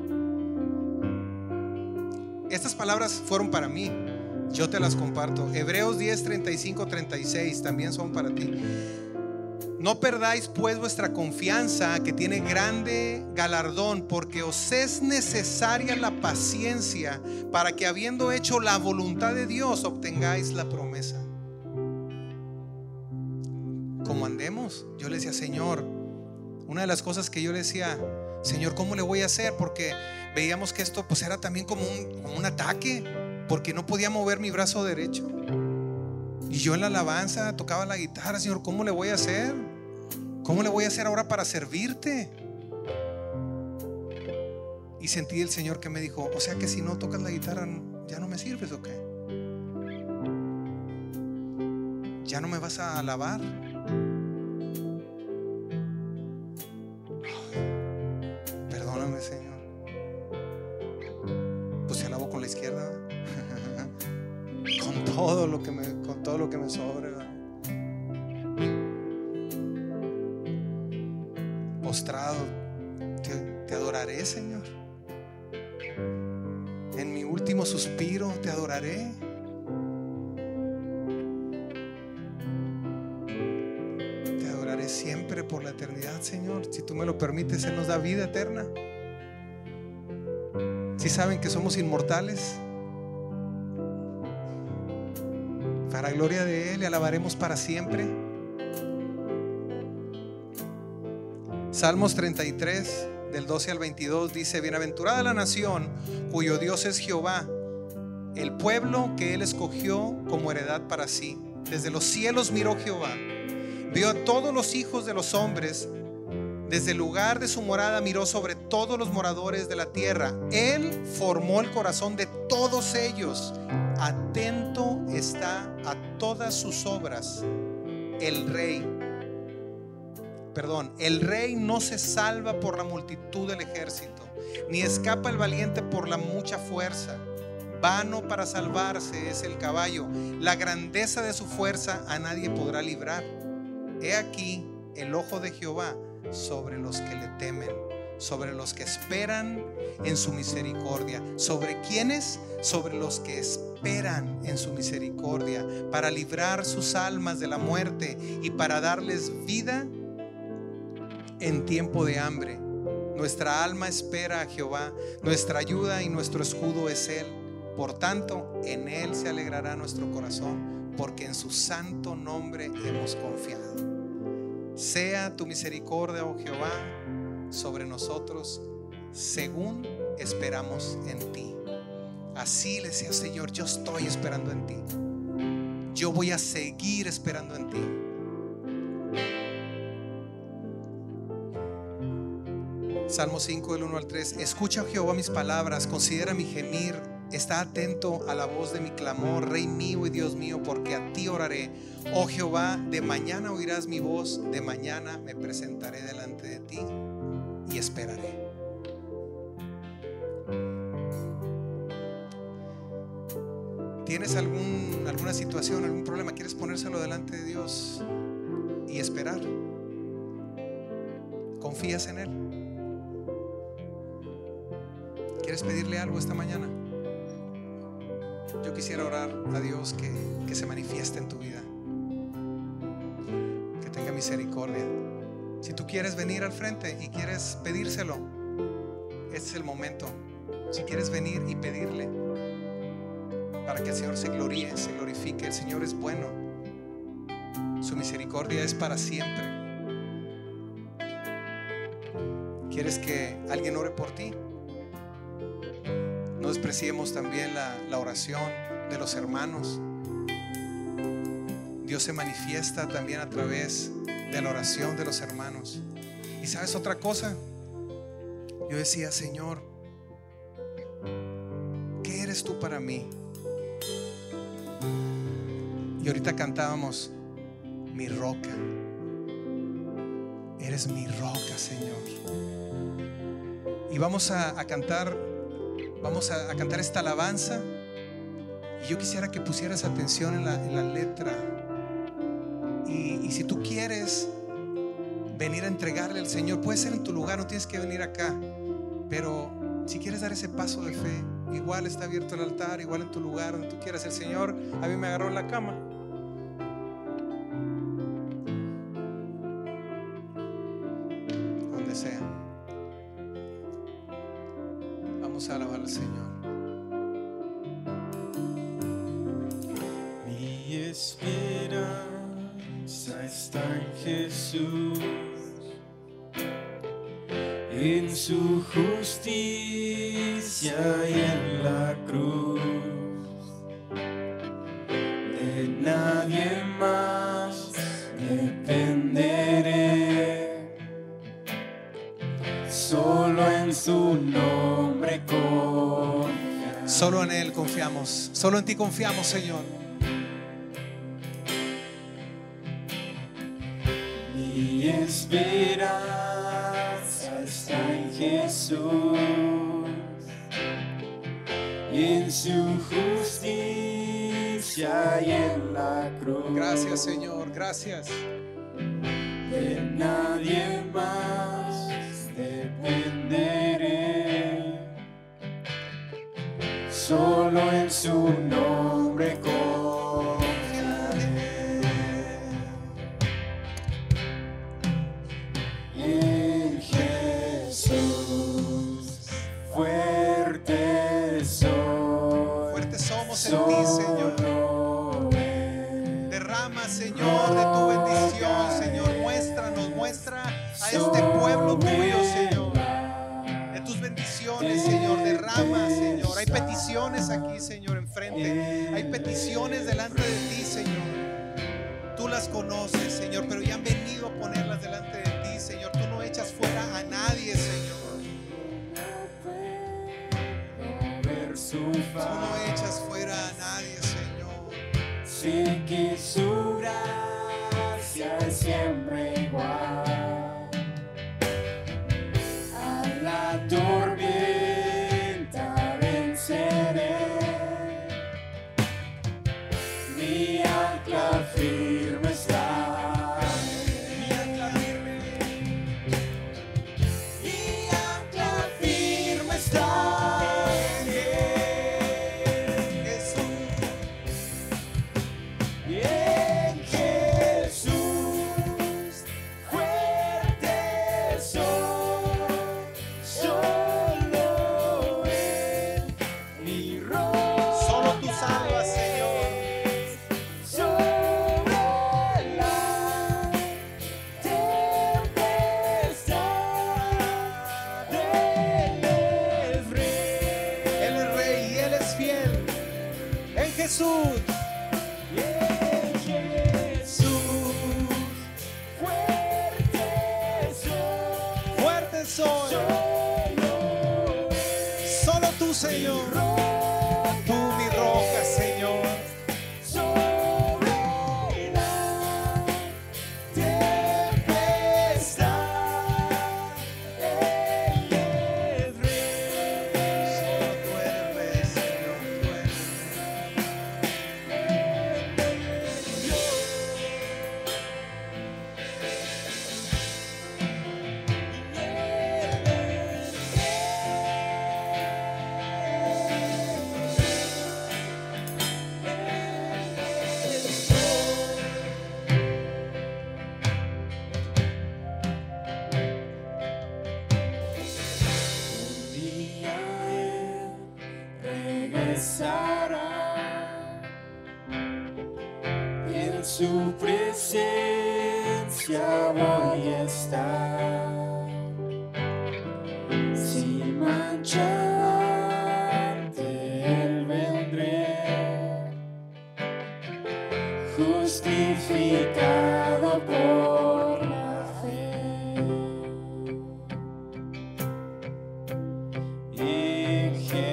Estas palabras fueron para mí, yo te las comparto. Hebreos diez, treinta y cinco, treinta y seis también son para ti. No perdáis pues vuestra confianza, que tiene grande galardón, porque os es necesaria la paciencia, para que habiendo hecho la voluntad de Dios obtengáis la promesa. Como andemos, yo le decía: Señor, una de las cosas que yo le decía: Señor, ¿cómo le voy a hacer? Porque veíamos que esto pues era también como un, como un ataque, porque no podía mover mi brazo derecho. Y yo en la alabanza tocaba la guitarra: Señor, ¿cómo le voy a hacer? ¿Cómo le voy a hacer ahora para servirte? Y sentí el Señor que me dijo: o sea que si no tocas la guitarra, ¿ya no me sirves o qué? ¿Ya no me vas a alabar? Perdóname, Señor. Pues te alabo con la izquierda, con todo lo que me, con todo lo que me sobre, ¿verdad? Postrado te, te adoraré, Señor. En mi último suspiro te adoraré. Te adoraré siempre por la eternidad, Señor. Si tú me lo permites, Él nos da vida eterna. Si saben que somos inmortales, para gloria de Él le alabaremos para siempre. Salmos treinta y tres del doce al veintidós dice: bienaventurada la nación cuyo Dios es Jehová, el pueblo que Él escogió como heredad para sí. Desde los cielos miró Jehová, vio a todos los hijos de los hombres. Desde el lugar de su morada miró sobre todos los moradores de la tierra. Él formó el corazón de todos ellos. Atento está a todas sus obras. El rey Perdón, el rey no se salva por la multitud del ejército, ni escapa el valiente por la mucha fuerza. Vano para salvarse es el caballo, la grandeza de su fuerza a nadie podrá librar. He aquí el ojo de Jehová sobre los que le temen, sobre los que esperan en su misericordia. ¿Sobre quiénes? Sobre los que esperan esperan en su misericordia, para librar sus almas de la muerte y para darles vida en tiempo de hambre. Nuestra alma espera a Jehová, nuestra ayuda y nuestro escudo es Él. Por tanto, en Él se alegrará nuestro corazón, porque en su santo nombre hemos confiado. Sea tu misericordia, oh Jehová, sobre nosotros, según esperamos en ti. Así le sea, Señor, yo estoy esperando en ti. Yo voy a seguir esperando en ti. Salmo cinco, del uno al tres. Escucha, oh Jehová, mis palabras, considera mi gemir, está atento a la voz de mi clamor, Rey mío y Dios mío, porque a ti oraré. Oh Jehová, de mañana oirás mi voz, de mañana me presentaré delante de ti y esperaré. ¿Tienes algún, alguna situación, algún problema? ¿Quieres ponérselo delante de Dios y esperar? ¿Confías en Él? ¿Quieres pedirle algo esta mañana? Yo quisiera orar a Dios que, que se manifieste en tu vida, que tenga misericordia. Si tú quieres venir al frente y quieres pedírselo, este es el momento. Si quieres venir y pedirle para que el Señor se gloríe, se glorifique. El Señor es bueno, su misericordia es para siempre. ¿Quieres que alguien ore por ti? No despreciemos también la, la oración de los hermanos. Dios se manifiesta también a través de la oración de los hermanos. ¿Y sabes otra cosa? Yo decía, Señor, ¿qué eres tú para mí? Y ahorita cantábamos, mi roca. Eres mi roca, Señor. Y vamos a, a cantar Vamos a, a cantar esta alabanza. Y yo quisiera que pusieras atención en la, en la letra. Y, y si tú quieres venir a entregarle al Señor, puede ser en tu lugar, no tienes que venir acá. Pero si quieres dar ese paso de fe, igual está abierto el altar, igual en tu lugar, donde tú quieras. El Señor a mí me agarró en la cama. Donde sea. Vamos a alabar al Señor. Mi esperanza está en Jesús, en su justicia y en la cruz. De nadie más dependeré, solo en su nombre confiaré. Solo en Él confiamos, solo en ti confiamos, Señor. Mi esperanza está en Jesús, y en su justicia y en la cruz. Gracias, Señor, gracias. De nadie más dependeré, solo en su nombre confiaré. En Jesús fuerte soy. Fuertes somos en ti, Señor. Derrama, Señor, de tu bendición, Señor. Muéstranos, muestra a este pueblo tuyo, Señor, de tus bendiciones, Señor. Derrama, Señor. Hay peticiones aquí, Señor, enfrente. Hay peticiones delante de ti, Señor. Tú las conoces, Señor, pero ya han venido a ponerlas delante de ti, Señor. Tú no echas fuera a nadie, Señor. Tú no echas fuera a nadie, Señor. Sé que su gracia es siempre igual. A la tormenta venceré, mi ancla firme está. Mi ancla firme, Mi ancla firme está. Jesús. Jesús. Jesús, fuerte soy, Fuerte soy. solo Solo tú, Señor. Tú mi roca, Señor. sobre la tempestad, Él es rey. Tú eres rey, Señor. Tú eres Un día Él regresará, en su presencia voy a estar, sin mancha ante Él vendré, justificado por la fe. En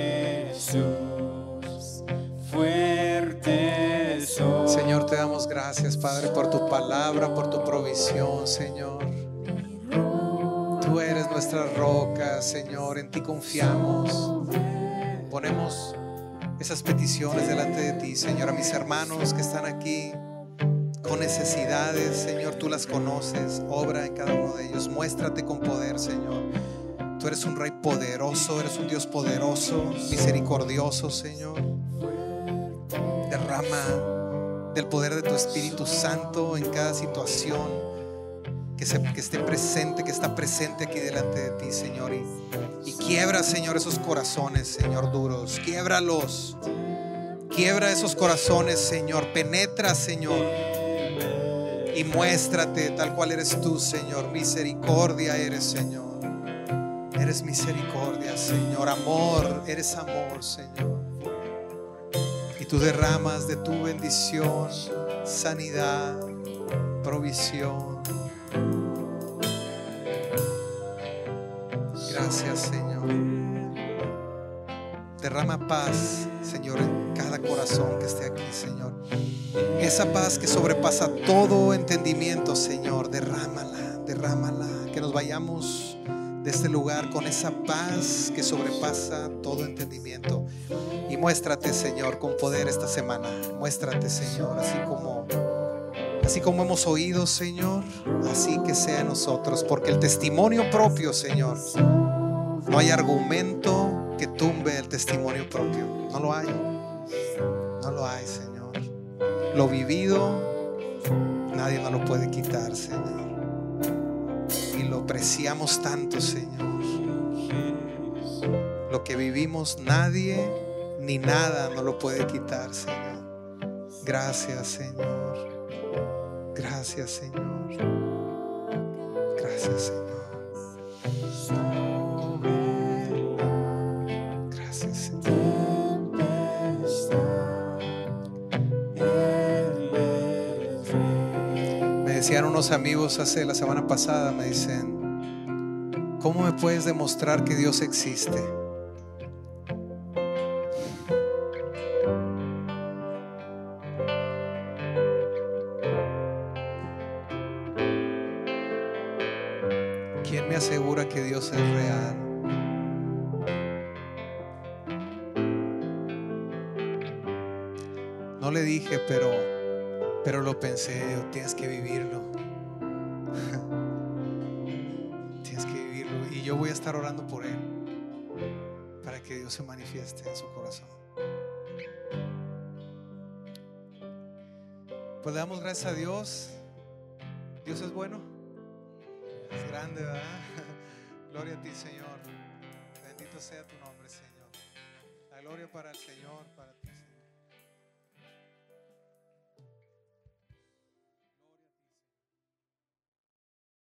Jesús, fuerte soy. Señor, te damos gracias, Padre, por tu palabra, por tu provisión, Señor. Tú eres nuestra roca, Señor, en ti confiamos. Ponemos esas peticiones delante de ti, Señor, a mis hermanos que están aquí con necesidades, Señor, tú las conoces, obra en cada uno de ellos, muéstrate con poder, Señor. Tú eres un Rey poderoso, eres un Dios poderoso, misericordioso, Señor. Derrama del poder de tu Espíritu Santo en cada situación que, se, que esté presente, que está presente aquí delante de ti, Señor. Y, y quiebra, Señor, esos corazones, Señor, duros. Quiébralos. Quiebra esos corazones, Señor. Penetra, Señor. Y muéstrate tal cual eres tú, Señor. Misericordia eres, Señor. Eres misericordia, Señor. Amor, eres amor, Señor. Y tú derramas de tu bendición, sanidad, provisión. Gracias, Señor. Derrama paz, Señor, en cada corazón que esté aquí, Señor. Esa paz que sobrepasa todo entendimiento, Señor, derrámala, derrámala. Que nos vayamos de este lugar con esa paz que sobrepasa todo entendimiento. Y muéstrate, Señor, con poder esta semana. Muéstrate, Señor, así como Así como hemos oído, Señor, así que sea en nosotros. Porque el testimonio propio, Señor, no hay argumento que tumbe el testimonio propio. No lo hay. No lo hay, Señor. Lo vivido, nadie nos lo puede quitar, Señor. Y lo apreciamos tanto, Señor. Lo que vivimos, nadie ni nada nos lo puede quitar, Señor. Gracias, Señor. Gracias, Señor. Gracias, Señor. Gracias, Señor. Me decían unos amigos hace la semana pasada, me dicen, ¿cómo me puedes demostrar que Dios existe? ¿Quién me asegura que Dios es real? No le dije, pero, pero lo pensé. Tienes que vivirlo. Tienes que vivirlo. Y yo voy a estar orando por él para que Dios se manifieste en su corazón. Pues le damos gracias a Dios. Dios es bueno. Es grande, ¿verdad? Gloria a ti, Señor. Bendito sea tu nombre, Señor. La gloria para el Señor, para ti.